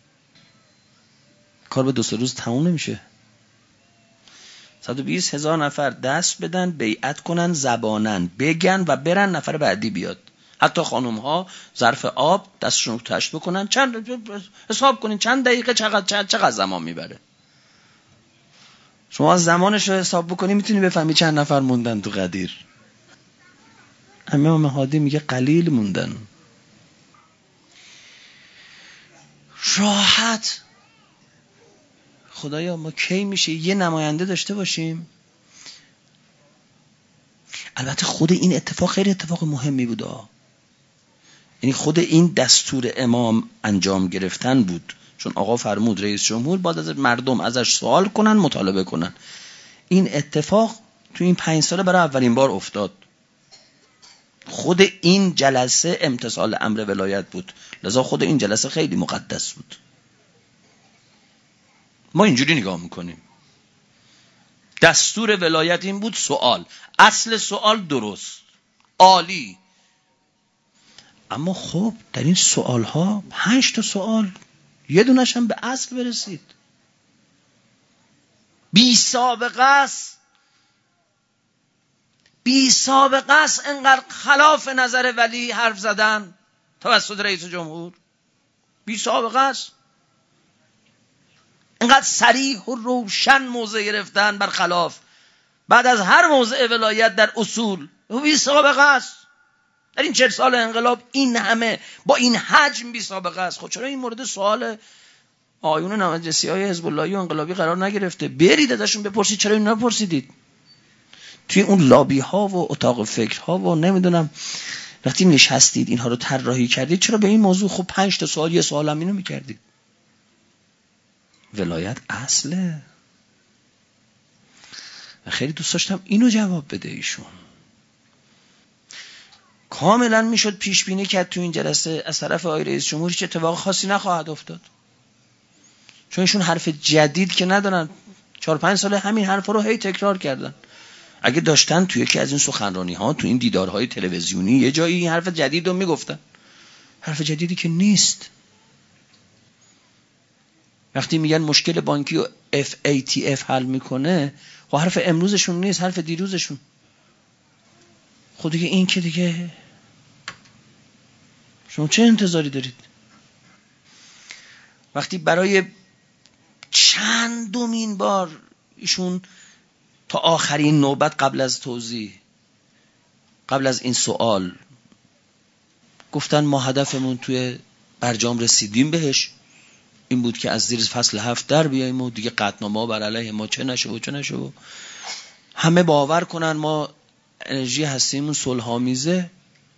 کار به دو سه روز تموم نمیشه. صد و بیست هزار نفر دست بدن، بیعت کنن، زبانن، بگن و برن، نفر بعدی بیاد. حتی خانم ها ظرف آب دستشون رو تشت بکنن، چند حساب کنین چند دقیقه چقدر چقدر, چقدر زمان میبره. شما زمانش رو حساب بکنی میتونی بفهمی چند نفر موندن تو قدیر. امام هادی میگه قلیل موندن. راحت. خدایا ما کی میشه یه نماینده داشته باشیم؟ البته خود این اتفاق خیلی اتفاق مهمی بود، یعنی خود این دستور امام انجام گرفتن بود، چون آقا فرمود رئیس جمهور بعد از مردم ازش سوال کنن، مطالبه کنن. این اتفاق تو این پنج ساله برای اولین بار افتاد. خود این جلسه امتثال امر ولایت بود، لذا خود این جلسه خیلی مقدس بود. ما اینجوری نگاه میکنیم. دستور ولایت این بود، سوال، اصل سوال درست، عالی. اما خب در این سوال ها پنج تا سوال یه دونش هم به اصل برسید. بی سابقه است، بی سابقه است انقدر خلاف نظر ولی حرف زدن توسط رئیس جمهور. بی سابقه است انقدر صریح و روشن موضع گرفتن بر خلاف بعد از هر موضع ولایت در اصول. بی سابقه است. در این چهل سال انقلاب این همه با این حجم بی سابقه است. خب چرا این مورد سوال آیون نمجسی های حزب اللهی و انقلابی قرار نگرفته؟ برید ازشون بپرسید چرا این نپرسیدید. توی اون لابی ها و اتاق فکر ها و نمیدونم وقتی نشستید اینها رو طراحی کردید، چرا به این موضوع خب پنج تا سوال یه سوال هم اینو میکردید؟ ولایت اصله. و خیلی دوست داشتم اینو جواب بده ایشون. کاملا میشد پیش بینی کرد تو این جلسه از طرف آقای رئیس جمهور هیچ اتفاق خاصی نخواهد افتاد، چون ایشون حرف جدید که ندارن. چهار پنج ساله همین حرف رو هی تکرار کردن. اگه داشتن توی یکی از این سخنرانی ها، تو این دیدارهای تلویزیونی یه جایی این حرف جدید رو میگفتن، حرف جدیدی که نیست. وقتی میگن مشکل بانکی و اف ای تی اف حل میکنه، خب حرف امروزشون نیست، حرف دیروزشون. خود دیگه این که دیگه شما چه انتظاری دارید؟ وقتی برای چندمین بار ایشون تا آخرین نوبت قبل از توضیح، قبل از این سوال گفتن ما هدفمون توی برجام رسیدیم بهش، این بود که از زیر فصل هفت در بیاییم و دیگه قطعنامه‌ها بر علیه ما چه نشه و چه نشه و همه باور کنن ما انرژی هستیمون صلح‌آمیزه.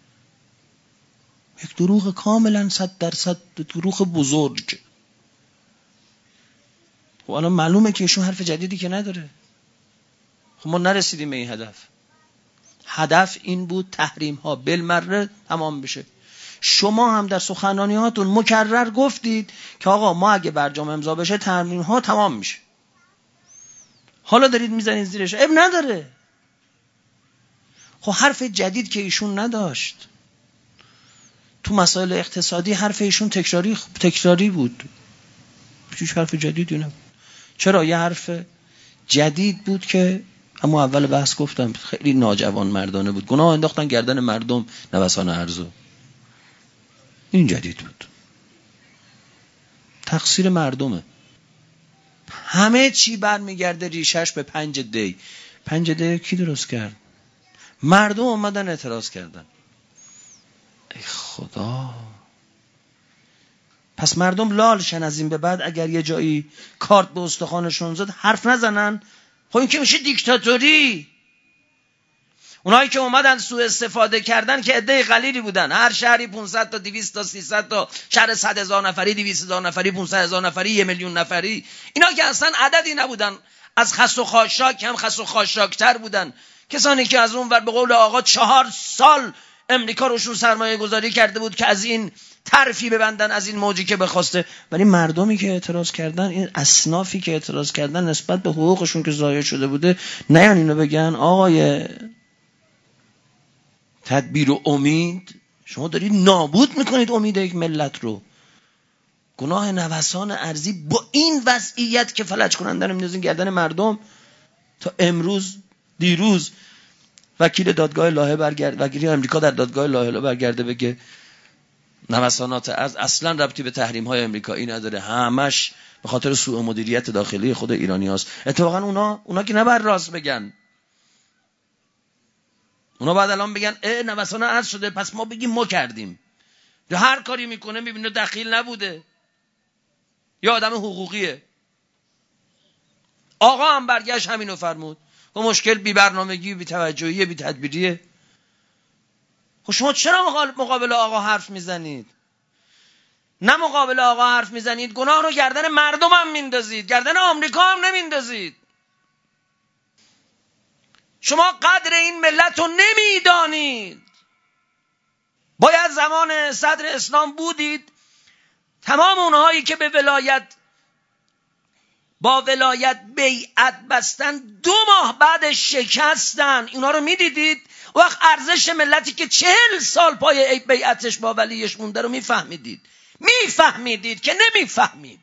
یک دروغ کاملا صد درصد دروغ بزرگ. خب الان معلومه که ایشون حرف جدیدی که نداره. خب ما نرسیدیم به این هدف. هدف این بود تحریم ها بالمره تمام بشه. شما هم در سخنرانی هاتون مکرر گفتید که آقا ما اگه برجام امضا بشه تحریم ها تمام میشه. حالا دارید میزنید زیرش. اب نداره. خب حرف جدید که ایشون نداشت. تو مسائل اقتصادی حرف ایشون تکراری تکراری بود. هیچ حرف جدیدی نبود. چرا؟ یه حرف جدید بود که اما اول بحث گفتم خیلی ناجوان مردانه بود. گناه انداختن گردن مردم نوسان ارزو. این جدید بود. تقصیر مردمه. همه چی برمیگرده ریشش به پنج دی. پنج دی کی درست کرد؟ مردم اومدن اعتراض کردن. ای خدا. پس مردم لال شن از این به بعد اگر یه جایی کارت به استخوانشون زد حرف نزنن. خب این که میشه دیکتاتوری. اونایی که اومدن سوء استفاده کردن که عده قلیلی بودن، هر شهری پانصد تا دویست تا سیصد تا، شهر صد هزار نفری، دویست هزار نفری، پانصد هزار نفری، یک میلیون نفری، اینا که اصلا عددی نبودن، از خس و خاشاک هم خس و خاشاکتر بودن. کسانی که از اون ور به قول آقا چهار سال امریکا روشون سرمایه گذاری کرده بود که از این ترفی ببندن، از این موجی که بخواسته. ولی مردمی که اعتراض کردن، این اصنافی که اعتراض کردن نسبت به حقوقشون که ضایع شده بوده، نه یعنی اینو بگن آقای تدبیر و امید شما دارید نابود میکنید امید یک ملت رو. گناه نوسان ارضی با این وضعیت که فلج کننده رو میندازین گردن مردم. تا امروز دیروز وکیل دادگاه لاهه برگرد وکیل امریکا در دادگاه لاهه برگرده بگه نوسانات ارز اصلا ربطی به تحریم های امریکایی نداره، همش به خاطر سوء مدیریت داخلی خود ایرانی هاست. اتفاقا اونا اونا که نباید راست بگن. اونا بعد الان بگن اه نوسان ارز شده پس ما بگیم ما کردیم. یا هر کاری میکنه میبینه دخیل نبوده، یا آدم حقوقیه. آقا هم برگشت همینو فرمود. و مشکل بی برنامگی، بی توجهی، بی تدبیریه. خب شما چرا مقابل آقا حرف میزنید؟ نه مقابل آقا حرف میزنید، گناه رو گردن مردم هم میندازید، گردن آمریکا هم نمیندازید. شما قدر این ملت رو نمیدانید. باید زمان صدر اسلام بودید تمام اونهایی که به ولایت با ولایت بیعت بستن دو ماه بعد شکستن، اینا رو میدیدید. وقت ارزش ملتی که چهل سال پای بیعتش با ولیش مونده رو میفهمیدید. میفهمیدید که نمیفهمید.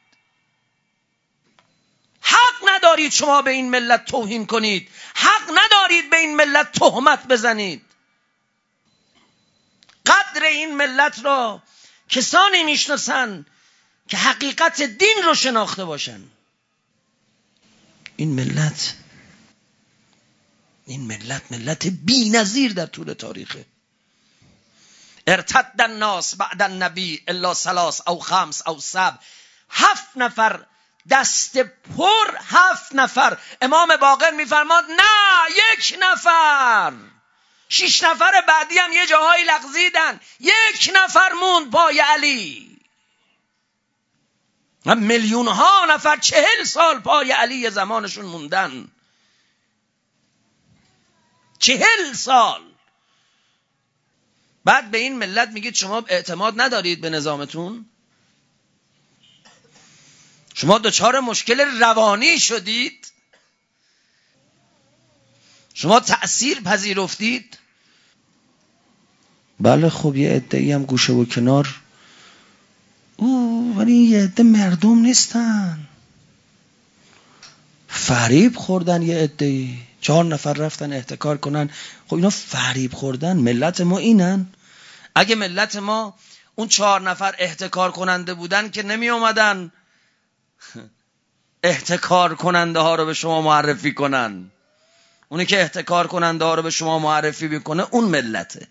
حق ندارید شما به این ملت توهین کنید. حق ندارید به این ملت تهمت بزنید. قدر این ملت را کسانی میشناسن که حقیقت دین رو شناخته باشن. این ملت این ملت ملت بی نظیر در طول تاریخه. ارتد الناس بعد النبی الا ثلاث او خمس او سبع. هفت نفر دست پر، هفت نفر. امام باقر میفرماد نه یک نفر. شش نفر بعدی هم یه جاهایی لغزیدن، یک نفر موند پای علی. میلیون ها نفر چهل سال پای علی زمانشون موندن. چهل سال. بعد به این ملت میگید شما اعتماد ندارید به نظامتون؟ شما دچار مشکل روانی شدید؟ شما تأثیر پذیرفتید؟ بله خب یه عده‌ای هم گوشه و کنار، او ولی یه عده مردم نیستن. فریب خوردن یه عده‌ای، چهار نفر رفتن احتکار کنن. خب اینا فریب خوردن. ملت ما اینن؟ اگه ملت ما اون چهار نفر احتکار کننده بودن که نمی اومدن احتکار کننده ها رو به شما معرفی کنن. اونی که احتکار کننده ها رو به شما معرفی بکنه اون ملته.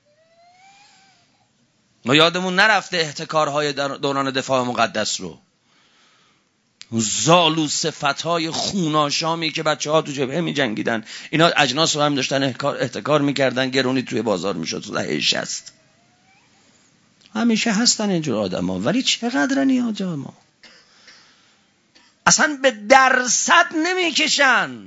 ما یادمون نرفته احتکارهای دوران دفاع مقدس رو، زالو صفتهای خوناشامی که بچه ها تو جبهه می جنگیدن، اینا اجناس رو هم داشتن احتکار میکردن، گرونی توی بازار میشد. تو دهه شصت همیشه هستن اینجور آدم ها. ولی چقدر نیاز ما اصلا به درصد نمیکشن.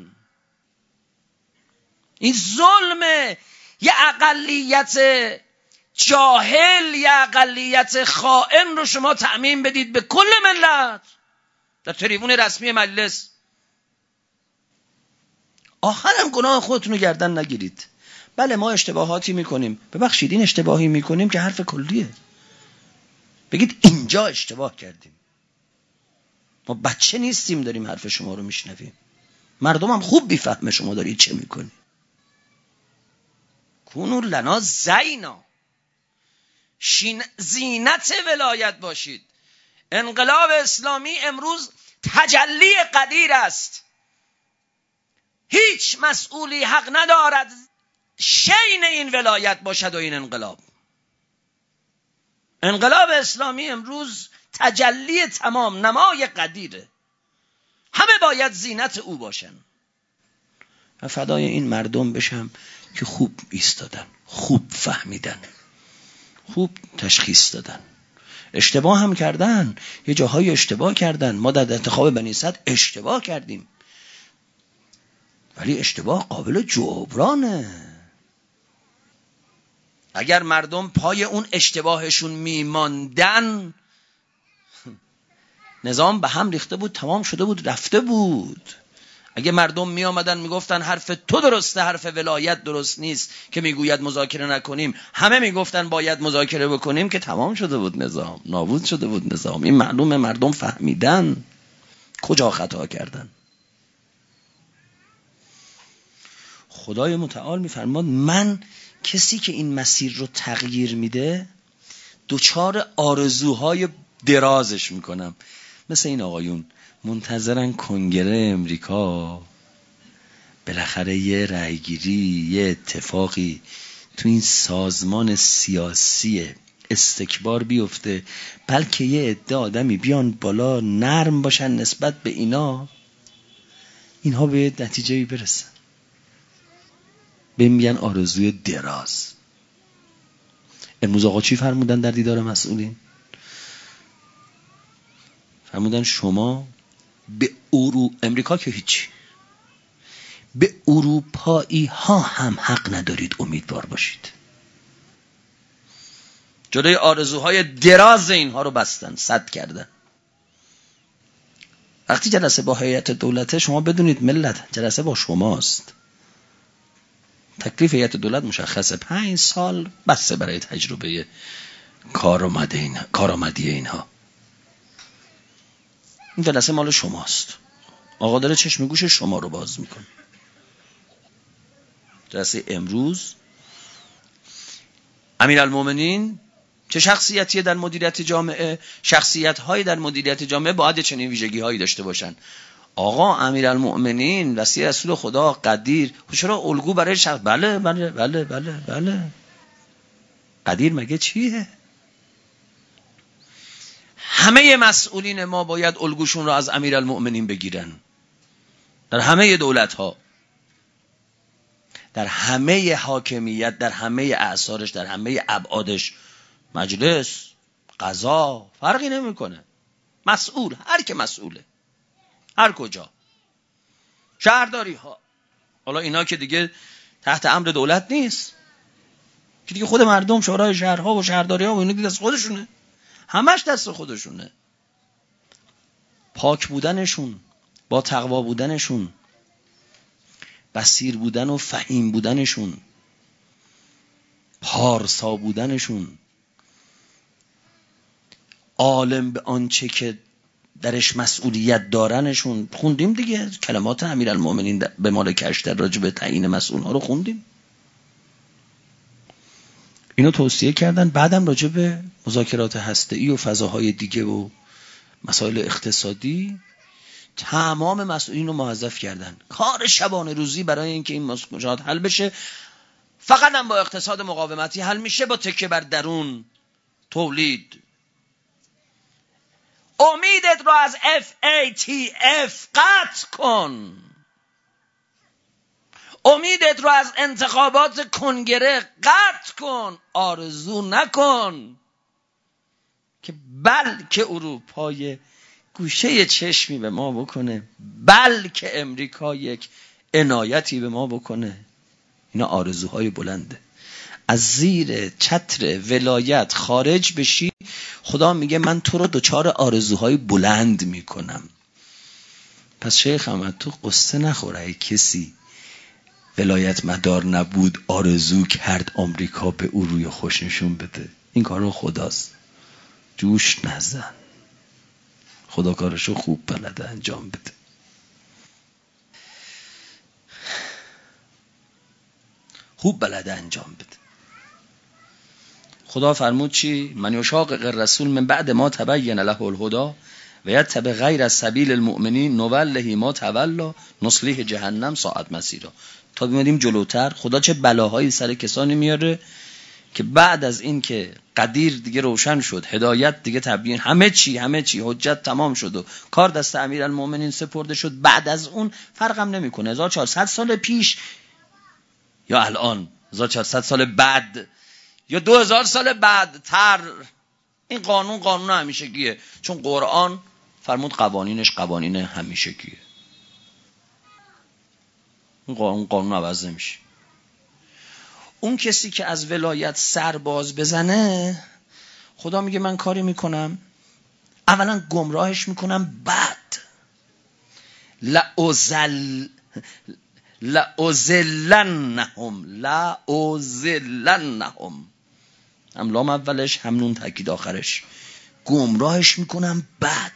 این ظلمه. یه اقلیت جاهل، یه اقلیت خائن رو شما تعمیم بدید به کل ملت در تریبون رسمی مجلس. آخرم گناه خودتون رو گردن نگیرید. بله ما اشتباهاتی میکنیم، ببخشید این اشتباهی میکنیم که حرف کلیه. بگید اینجا اشتباه کردیم. ما بچه نیستیم داریم حرف شما رو میشنویم. مردم هم خوب بیفهمه شما دارید چه میکنید. کونو لنا زینا. زینت ولایت باشید. انقلاب اسلامی امروز تجلی قدیر است. هیچ مسئولی حق ندارد شین این ولایت باشد و این انقلاب. انقلاب اسلامی امروز تجلی تمام نمای قدیره. همه باید زینت او باشن. و فدای این مردم بشم که خوب ایستادن، خوب فهمیدن، خوب تشخیص دادن. اشتباه هم کردن، یه جاهای اشتباه کردن. ما در انتخاب بنی صدر اشتباه کردیم، ولی اشتباه قابل جبرانه. اگر مردم پای اون اشتباهشون میماندن، نظام به هم ریخته بود، تمام شده بود، رفته بود. اگه مردم می آمدن می گفتن حرف تو درسته، حرف ولایت درست نیست که میگوید مذاکره نکنیم، همه می گفتن باید مذاکره بکنیم، که تمام شده بود نظام، نابود شده بود نظام. این معلومه مردم فهمیدن کجا خطا کردن. خدای متعال میفرماد من کسی که این مسیر رو تغییر میده دوچار آرزوهای درازش میکنم. مثل این آقایون منتظرن کنگره امریکا بالاخره یه رأیگیری، یه اتفاقی تو این سازمان سیاسی استکبار بیفته، بلکه یه عده آدمی بیان بالا نرم باشن نسبت به اینا، اینها به نتیجه‌ای برسن. به میگن آرزوی دراز. امروز آقا چی فرمودن در دیدار مسئولین؟ فرمودن شما به اورو امریکا که هیچی، به اروپایی ها هم حق ندارید امیدوار باشید. جلوی آرزوهای دراز اینها رو بستن، سد کردن. وقتی جلسه با هیئت دولته، شما بدونید ملت جلسه با شماست. تکلیف هیئت دولت مشخصه، پنج سال بسه برای تجربه کارآمدی اینها. کارآمدی اینها. این جلسه مال شماست. آقا داره چشم گوش شما رو باز میکنه. جلسه امروز امیرالمومنین چه شخصیتیه در مدیریت جامعه؟ شخصیت‌های در مدیریت جامعه باید چنین ویژگی‌هایی داشته باشن. آقا امیرالمومنین وصی رسول خدا قدیر، چرا الگو برای شخص؟ بله بله بله بله بله. قدیر مگه چیه؟ همه مسئولین ما باید الگوشون رو از امیرالمومنین بگیرن. در همه دولت‌ها، در همه حاکمیت، در همه اعصارش، در همه ابعادش، مجلس، قضا، فرقی نمیکنه. مسئول، هر که مسئوله، هر کجا. شهرداری ها، حالا اینا که دیگه تحت امر دولت نیست، که دیگه خود مردم، شورای شهرها و شهرداری ها و اینا دیگه دست خودشونه، همش دست خودشونه. پاک بودنشون، با تقوا بودنشون، بصیر بودن و فهیم بودنشون، پارسا بودنشون، عالم به آنچه که درش مسئولیت دارنشون. خوندیم دیگه کلمات امیرالمومنین به مال کشتر راجع به تعیین مسئول ها رو خوندیم. اینو توصیه کردن. بعدم راجع به مذاکرات هسته‌ای و فضاهای دیگه و مسائل اقتصادی تمام مسئولین رو موظف کردن. کار شبانه روزی برای اینکه این مشکلات حل بشه، فقط هم با اقتصاد مقاومتی حل میشه، با تکیه بر درون تولید. امیدت رو از اف ای تی اف قطع کن. امیدت رو از انتخابات کنگره قطع کن. آرزو نکن که بلکه اروپای گوشه چشمی به ما بکنه، بلکه امریکا یک عنایتی به ما بکنه. اینا آرزوهای بلنده. از زیر چتر ولایت خارج بشی، خدا میگه من تو رو دوچار آرزوهای بلند میکنم. پس شیخ احمد تو قصه نخوره کسی ولایت مدار نبود آرزو کرد آمریکا به او روی خوش نشون بده. این کارو خداست، جوش نزن. خدا کارشو خوب بلده انجام بده. خوب بلده انجام بده. خدا فرمود چی؟ من یشاقق الرسول من بعد ما تبین له الهدی و یتبع غیر سبیل المؤمنین نوله ما تولا نصلیه جهنم ساعت مسیرا. تا بیمدیم جلوتر خدا چه بلاهایی سر کسانی میاره که بعد از این که قدیر دیگه روشن شد، هدایت دیگه تبیین، همه چی همه چی حجت تمام شد و کار دست امیرالمومنین سپرده شد، بعد از اون فرقم نمیکنه هزار و چهارصد سال پیش یا الان، هزار و چهارصد سال بعد یا دو هزار سال بعد تر، این قانون قانون همیشگیه، چون قرآن فرمود قوانینش قوانین همیشگیه. این قانون قانون عوض نمیشه. اون کسی که از ولایت سر باز بزنه، خدا میگه من کاری میکنم، اولا گمراهش میکنم، بعد لأزل لأزلنهم لأزلنهم، هم لام اولش هم نون تاکید آخرش، گمراهش میکنم، بعد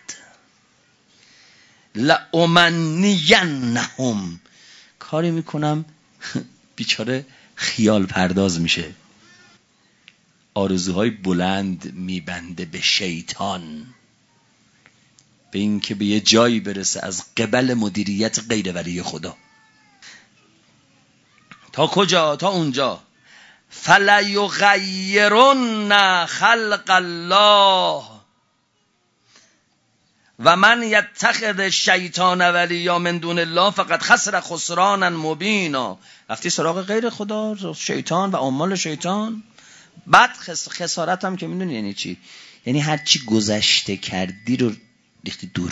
لأمنینهم، کاری میکنم بیچاره خیال پرداز میشه، آرزوهای بلند میبنده به شیطان، به این که به یه جایی برسه از قبل مدیریت غیر ولی خدا. تا کجا؟ تا اونجا فلیغیرن خلق الله و من یتخذ شیطان ولیا من دون الله فقد خسر خسرانا مبینا. رفتی سراغ غیر خدا، شیطان و اعمال شیطان، بعد خس... خسارت هم که میدونی یعنی چی؟ یعنی هر چی گذشته کردی رو ریختی دور.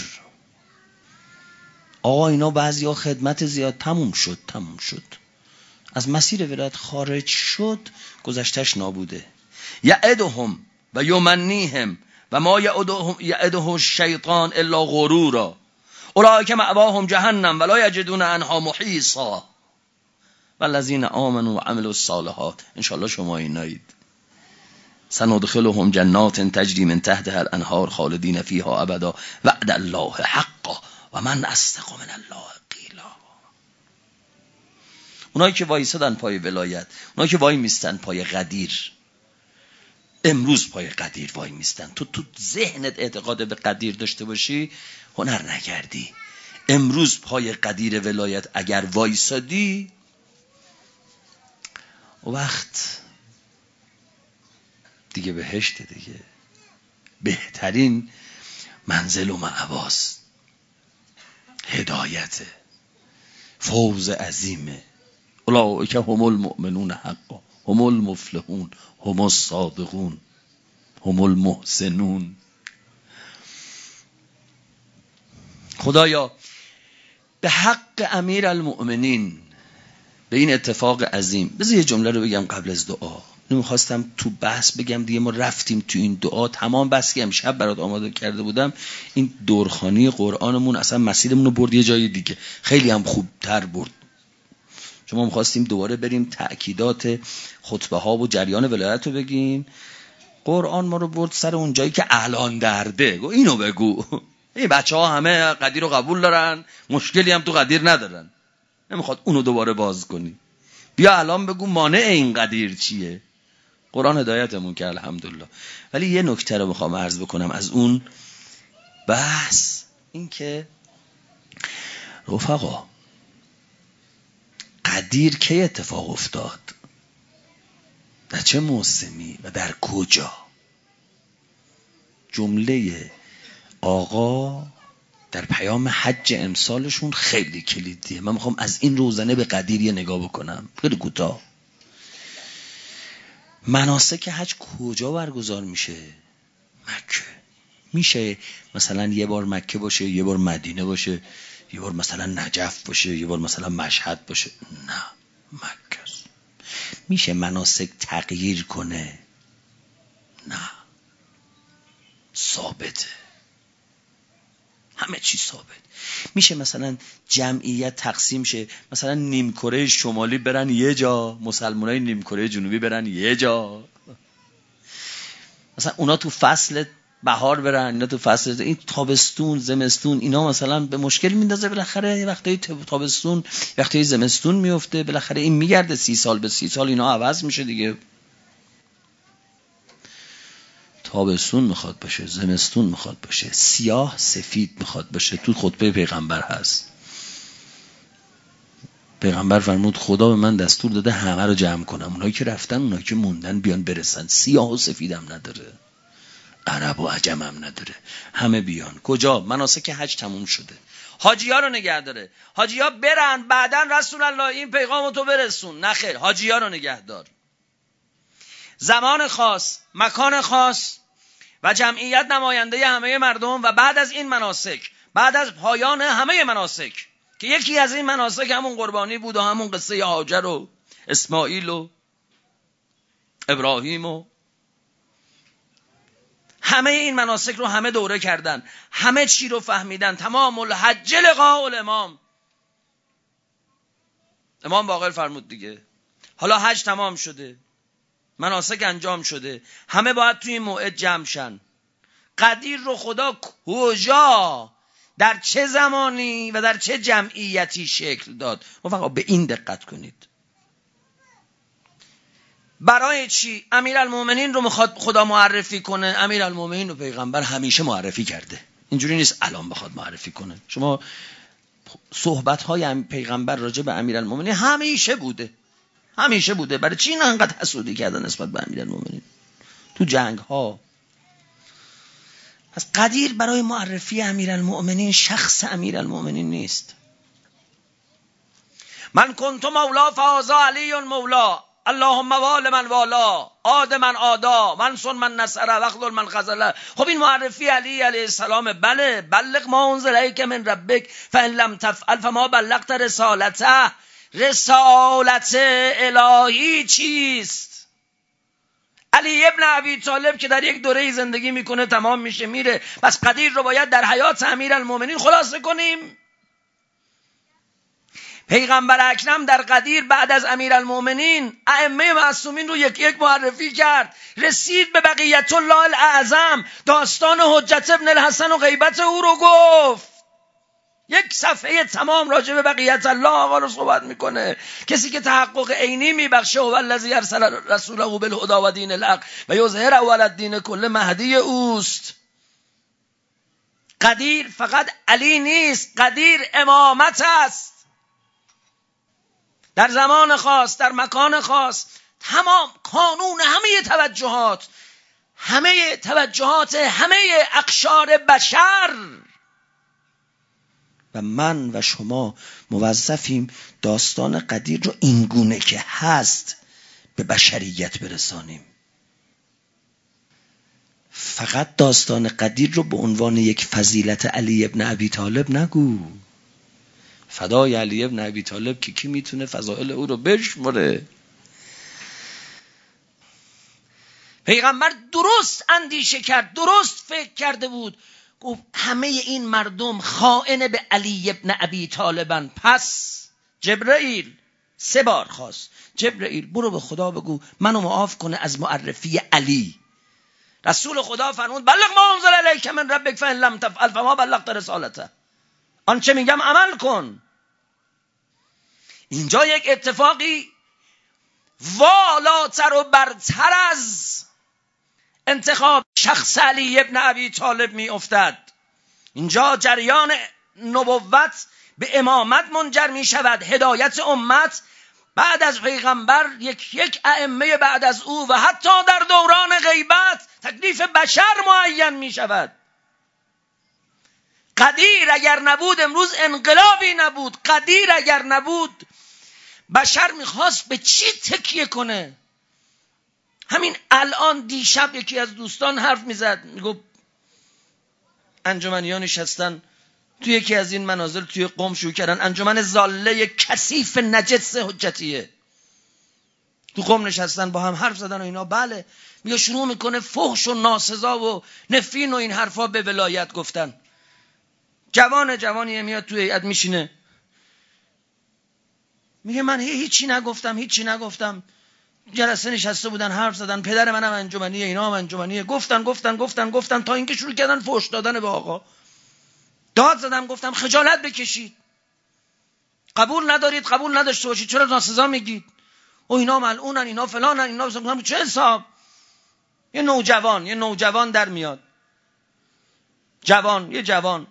آقا اینا بعضیا خدمت زیاد، تموم شد تموم شد از مسیر ولایت خارج شد، گذشتش نابوده. یعدهم و یمنیهم و ما یعده الشیطان الا غرورا اولئک مأواهم جهنم ولا یجدون عنها محیصا والذین آمنوا و عملوا الصالحات. انشاءالله شما اینایید. سندخلهم جنات تجری من تحتها الانهار خالدین فیها ابدا وعد الله حقا و من اصدق من الله قیلا. اونایی که وایسادن پای ولایت، اونایی که وای میستن پای قدیر، امروز پای قدیر وای میستن، تو تو ذهنت اعتقاد به قدیر داشته باشی هنر نکردی. امروز پای قدیر ولایت اگر وایسادی، وقت دیگه بهشت، دیگه بهترین منزل و مأواست، هدایته، فوز عظیمه. اولئک هم المؤمنون حقا هم المفلحون هم الصادقون هم المحسنون. خدایا به حق امیر المؤمنین، به این اتفاق عظیم، بذار یه جمله رو بگم قبل از دعا. نمیخواستم تو بحث بگم دیگه، ما رفتیم تو این دعا، تمام بحث که امشب برات آماده کرده بودم، این دورخانی قرآنمون اصلا مسیرمون رو برد یه جای دیگه، خیلی هم خوبتر برد. شما میخواستیم دوباره بریم تأکیدات خطبه ها و جریان ولایت رو بگیم، قرآن ما رو برد سر اون جایی که الان درده. گو اینو بگو، این بچه ها همه قدیر رو قبول دارن، مشکلی هم تو قدیر ندارن، نمیخواد اونو دوباره باز کنی. بیا الان بگو مانع این قدیر چیه. قرآن هدایتمون که الحمدلله. ولی یه نکته رو میخوام عرض بکنم از اون بحث، این که رفقا قدیر کی اتفاق افتاد، در چه موسمی و در کجا؟ جمله آقا در پیام حج امسالشون خیلی کلیدیه. من میخوام از این روزنه به قدیر یه نگاه بکنم خیلی کوتاه. مناسک حج کجا برگزار میشه؟ مکه. میشه مثلا یه بار مکه باشه، یه بار مدینه باشه، یه بار مثلا نجف باشه، یه بار مثلا مشهد باشه؟ نه، مکه است. میشه مناسک تغییر کنه؟ نه، ثابته، همه چی ثابت. میشه مثلا جمعیت تقسیم شه، مثلا نیم کره شمالی برن یه جا، مسلمانای نیم کره جنوبی برن یه جا، مثلا اونا تو فصل بهار برن، اینا تو فصل این تابستون زمستون، اینا مثلا به مشکل میندازه، بالاخره وقتی تابستون وقتی زمستون میفته، بالاخره این میگرده سی سال به سی سال اینا عوض میشه دیگه. تابستون میخواد باشه، زمستون میخواد باشه، سیاه سفید میخواد باشه. تو خطبه پیغمبر هست. پیغمبر فرمود خدا به من دستور داده همه رو جمع کنم، اونایی که رفتن اونایی که موندن بیان برسن. سیاه و سفیدم نداره، عرب و عجم هم نداره، همه بیان. کجا؟ مناسک حج تموم شده، حاجی ها رو نگه داره. حاجی ها برن بعدن رسول الله این پیغام تو برسون. نه خیر، حاجی ها رو نگه دار. زمان خاص، مکان خاص و جمعیت نماینده همه مردم. و بعد از این مناسک، بعد از پایان همه مناسک که یکی از این مناسک همون قربانی بود و همون قصه هاجر و اسماعیل و ابراهیم و همه این مناسک رو همه دوره کردن، همه چی رو فهمیدن. تمام الحج لقاء الامام. امام باقر فرمود دیگه حالا حج تمام شده، مناسک انجام شده، همه باید توی این موعد جمع شن. قدیر رو خدا کجا، در چه زمانی و در چه جمعیتی شکل داد؟ و فقط به این دقت کنید. برای چی امیرالمومنین رو میخواد خدا معرفی کنه؟ امیرالمومنین رو پیغمبر همیشه معرفی کرده، اینجوری نیست الان بخواد معرفی کنه. شما صحبت‌های پیغمبر راجع به امیرالمومنین همیشه بوده، همیشه بوده. برای چی اینقدر حسودی کردن نسبت به امیرالمومنین تو جنگ ها؟ از قدیر برای معرفی امیرالمومنین شخص امیرالمومنین نیست. من کنت مولا فهذا علی مولا، اللهم وال من والا، عاد من عادا، منصر من نصر، واخذل من خذل. خب این معرفی علی علیه السلام. بله، بلغ ما انزل الیک من ربک فان لم تفعل فما بلغت رسالته. رسالت الهی چیست؟ علی ابن ابی طالب که در یک دوره زندگی میکنه، تمام میشه میره. پس قدیر رو باید در حیات امیرالمومنین خلاصه کنیم. پیغمبر اکرم در قدیر بعد از امیرالمومنین ائمه معصومین رو یک یک معرفی کرد. رسید به بقیت الله الاعظم، داستان حجت ابن الحسن و غیبت او رو گفت. یک صفحه تمام راجع به بقیت الله آقا رو صحبت میکنه. کسی که تحقق عینی میبخشه و الذی ارسل رسوله بالهدی و دین الحق و یظهره علی الدین کله مهدی اوست. قدیر فقط علی نیست، قدیر امامت است. در زمان خاص، در مکان خاص، تمام کانون همه توجهات، همه توجهات همه اقشار بشر. و من و شما موظفیم داستان قدیر رو اینگونه که هست به بشریت برسانیم. فقط داستان قدیر رو به عنوان یک فضیلت علی ابن ابی طالب نگو. فدای علی ابن ابی طالب که کی میتونه فضائل او رو بشمره؟ پیغمبر درست اندیشه کرد، درست فکر کرده بود. گفت همه این مردم خائن به علی ابن ابی طالبن. پس جبرائیل سه بار خواست، جبرائیل برو به خدا بگو منو معاف کنه از معرفی علی. رسول خدا فرمود بلغ ما انزل الیک من ربک فان لم تفعل فما بلغت رسالته. آنچه میگم عمل کن. اینجا یک اتفاقی والاتر و برتر از انتخاب شخص علی ابن ابی طالب می افتد. اینجا جریان نبوت به امامت منجر می شود. هدایت امت بعد از پیغمبر یک یک ائمه بعد از او و حتی در دوران غیبت تکلیف بشر معین می شود. قدیر اگر نبود امروز انقلابی نبود. قدیر اگر نبود بشر میخواست به چی تکیه کنه؟ همین الان دیشب یکی از دوستان حرف میزد، میگفت انجمنیان نشستن توی یکی از این منازل توی قم شروع کردن انجمن زاله کثیف نجس حجتیه. تو قم نشستن با هم حرف زدن و اینا. بله، میگه شروع میکنه فحش و ناسزا و نفرین و این حرفا به ولایت گفتن. جوان جوانیه میاد توی هیئت میشینه، میگه من هیچی نگفتم هیچی نگفتم جلسه نشسته بودن حرف زدن، پدر منم انجمنیه، اینا هم انجمنیه، گفتن گفتن گفتن گفتن تا اینکه شروع کردن فحش دادن به آقا. داد زدم گفتم خجالت بکشید، قبول ندارید قبول نداشته باشید، چرا ناسزا میگید؟ و اینا ملعونن، اینا فلانن، اینا بسن چه حساب؟ یه نوجوان یه نوجوان در میاد، جوان، یه جوان،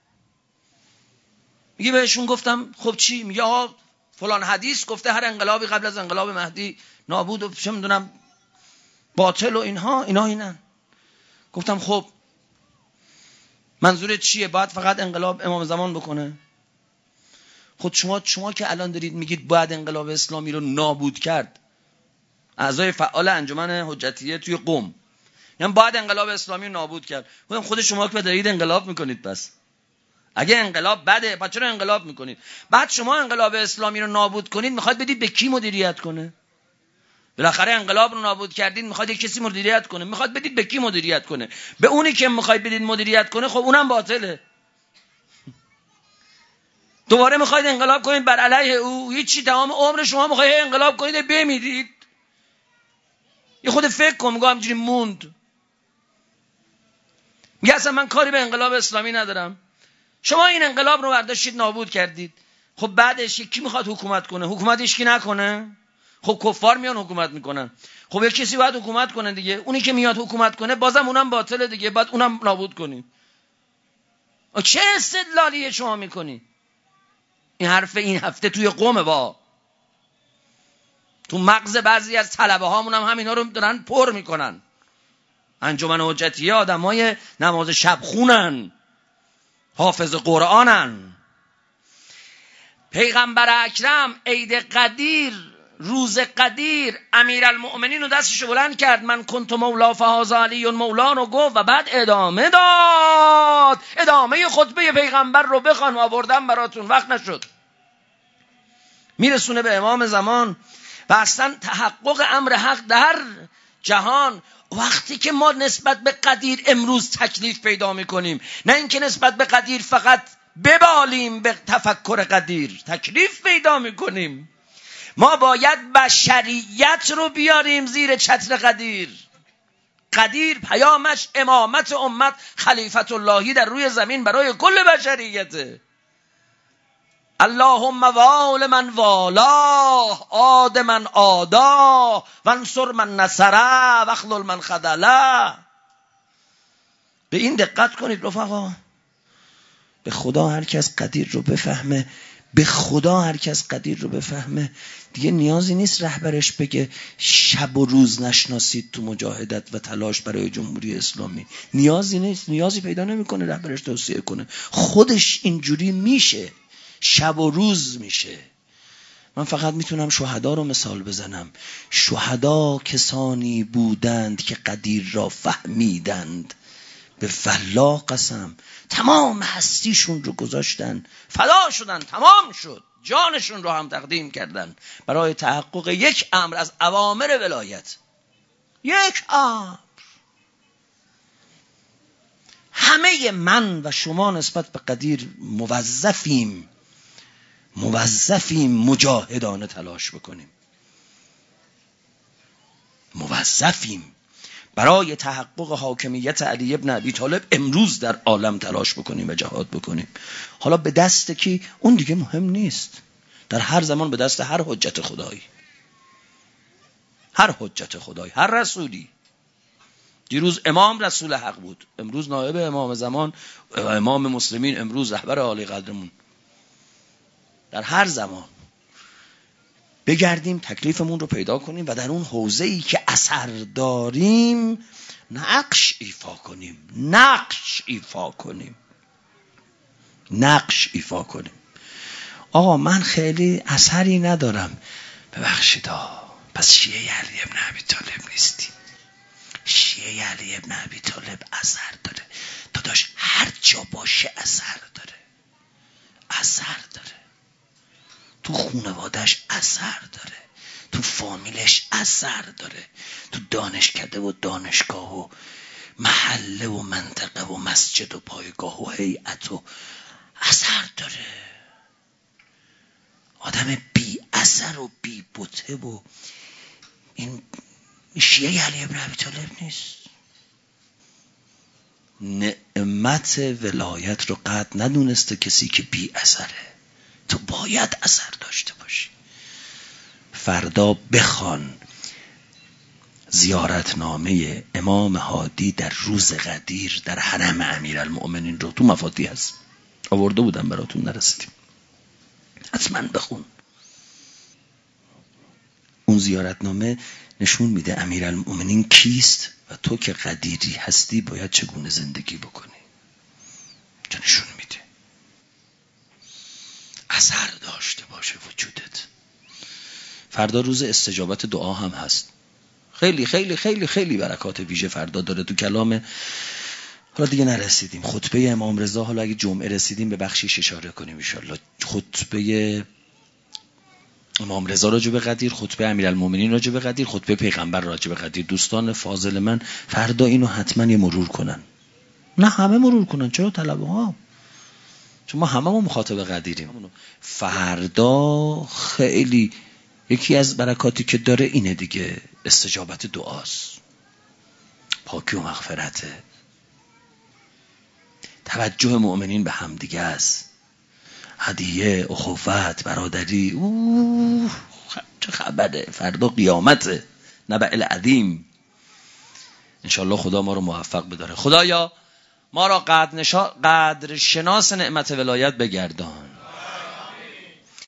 میگه بهشون گفتم خب چی؟ میگه آقا فلان حدیث گفته هر انقلابی قبل از انقلاب مهدی نابود و چه میدونم باطل و اینها اینا اینن. گفتم خب منظورت چیه؟ باید فقط انقلاب امام زمان بکنه؟ خود شما شما که الان دارید میگید باید انقلاب اسلامی رو نابود کرد، اعضای فعال انجمن حجتیه توی قم یعنی باید انقلاب اسلامی رو نابود کرد. خودم خود شما که دارید انقلاب میکنید، پس اگه انقلاب بده پس چرا انقلاب میکنید؟ بعد شما انقلاب اسلامی رو نابود کنید میخواد بدید به کی مدیریت کنه؟ بالاخره انقلاب رو نابود کردید میخواد یک کسی مدیریت کنه، میخواد بدید به کی مدیریت کنه؟ به اونی که میخواد بدید مدیریت کنه، خب اونم باطله. دوباره میخواید انقلاب کنید بر علیه او، هیچی، تمام عمر شما میخواید انقلاب کنید بمیرید. یه خود فکر کن، میگم همینجوری موند. میگه اصلا من کاری به انقلاب اسلامی ندارم. شما این انقلاب رو برداشتید نابود کردید، خب بعدش کی میخواد حکومت کنه؟ حکومت هیچ کی نکنه؟ خب کفار میان حکومت میکنن. خب یک کسی باید حکومت کنه دیگه. اونی که میاد حکومت کنه بازم اونم باطله دیگه، بعد اونم نابود کنی. چه استدلالیه شما میکنی؟ این حرف این هفته توی قم با تو مغز بعضی از طلبه هامون هم همینا رو دارن پر میکنن. انجمن حجتیه آدمای نماز شب خونن، حافظ قرآنن. پیغمبر اکرم عید قدیر، روز قدیر، امیرالمؤمنین رو دستشو بلند کرد، من کنت مولا فهذا علی مولا رو گفت و بعد ادامه داد. ادامه خطبه پیغمبر رو بخوان، آوردم براتون، وقت نشد. میرسونه به امام زمان و اصلا تحقق امر حق در جهان وقتی که ما نسبت به قدیر امروز تکلیف پیدا میکنیم، نه اینکه نسبت به قدیر فقط ببالیم به تفکر قدیر، تکلیف پیدا میکنیم. ما باید بشریت رو بیاریم زیر چتر قدیر. قدیر پیامش امامت امت، خلیفت اللهی در روی زمین برای کل بشریته. اللهم وال من والاه، آد من آدا، وانصر من نصره، واخذل من خذله. به این دقت کنید رفقا. به خدا هر کس قدیر رو بفهمه، به خدا هر کس قدیر رو بفهمه، دیگه نیازی نیست رهبرش بگه شب و روز نشناسید تو مجاهدت و تلاش برای جمهوری اسلامی. نیازی نیست، نیازی پیدا نمیکنه رهبرش توصیه کنه، خودش اینجوری میشه، شب و روز میشه. من فقط میتونم شهدا رو مثال بزنم. شهدا کسانی بودند که قدیر را فهمیدند، به والله قسم تمام هستیشون رو گذاشتن، فدا شدن، تمام شد، جانشون رو هم تقدیم کردن برای تحقق یک امر از اوامر ولایت. یک امر. همه من و شما نسبت به قدیر موظفیم موظفیم مجاهدانه تلاش بکنیم، موظفیم برای تحقق حاکمیت علی ابن ابی طالب امروز در عالم تلاش بکنیم و جهاد بکنیم. حالا به دست کی؟ اون دیگه مهم نیست. در هر زمان به دست هر حجت خدایی، هر حجت خدایی، هر رسولی. دیروز امام رسول حق بود، امروز نایب امام زمان، امام مسلمین، امروز رهبر عالی قدرمون. در هر زمان بگردیم تکلیفمون رو پیدا کنیم و در اون حوزه‌ای که اثر داریم نقش ایفا کنیم، نقش ایفا کنیم، نقش ایفا کنیم. آقا من خیلی اثری ندارم، ببخشید آقا، پس شیعه علی ابن ابی طالب نیستی. شیعه علی ابن ابی طالب اثر داره داداش، هر جا باشه اثر داره، اثر داره. تو خانواده‌اش اثر داره، تو فامیلش اثر داره، تو دانشکده و دانشگاه و محله و منطقه و مسجد و پایگاه و هیئت و اثر داره. آدم بی اثر و بی بوته و این شیعه علی ابن ابی طالب نیست. نعمت ولایت رو قدر ندونسته کسی که بی اثره. تو باید اثر داشته باشی. فردا بخوان زیارتنامه امام هادی در روز قدیر در حرم امیرالمؤمنین رو تو مفاتیح هست، آورده بودم براتون نرسیدیم، حتما بخون. اون زیارتنامه نشون میده امیرالمؤمنین کیست و تو که قدیری هستی باید چگونه زندگی بکنی. چه نشون میده اثر داشته باشه وجودت. فردا روز استجابت دعا هم هست. خیلی خیلی خیلی خیلی برکات ویژه فردا داره. تو کلام حالا دیگه نرسیدیم خطبه امام رضا، حالا اگه جمعه رسیدیم به بخشیش اشاره کنیم ان شاء الله. خطبه امام رضا راجع به قدیر، خطبه امیرالمومنین راجع به قدیر، خطبه پیغمبر راجع به قدیر. دوستان فاضل من فردا اینو حتما یه مرور کنن. نه همه مرور کنن، چرا طلبه ها؟ چون ما هممون مخاطب قدیریم. فردا خیلی یکی از برکاتی که داره اینه دیگه، استجابت دعاست، پاکی و مغفرته، توجه مؤمنین به هم دیگه است، هدیه، اخوت، برادری. اوه چه خبره، فردا قیامته، نبأ العظیم. انشالله خدا ما رو موفق بداره. خدایا ما را قدر, نشا... قدر شناس نعمت ولایت بگردان.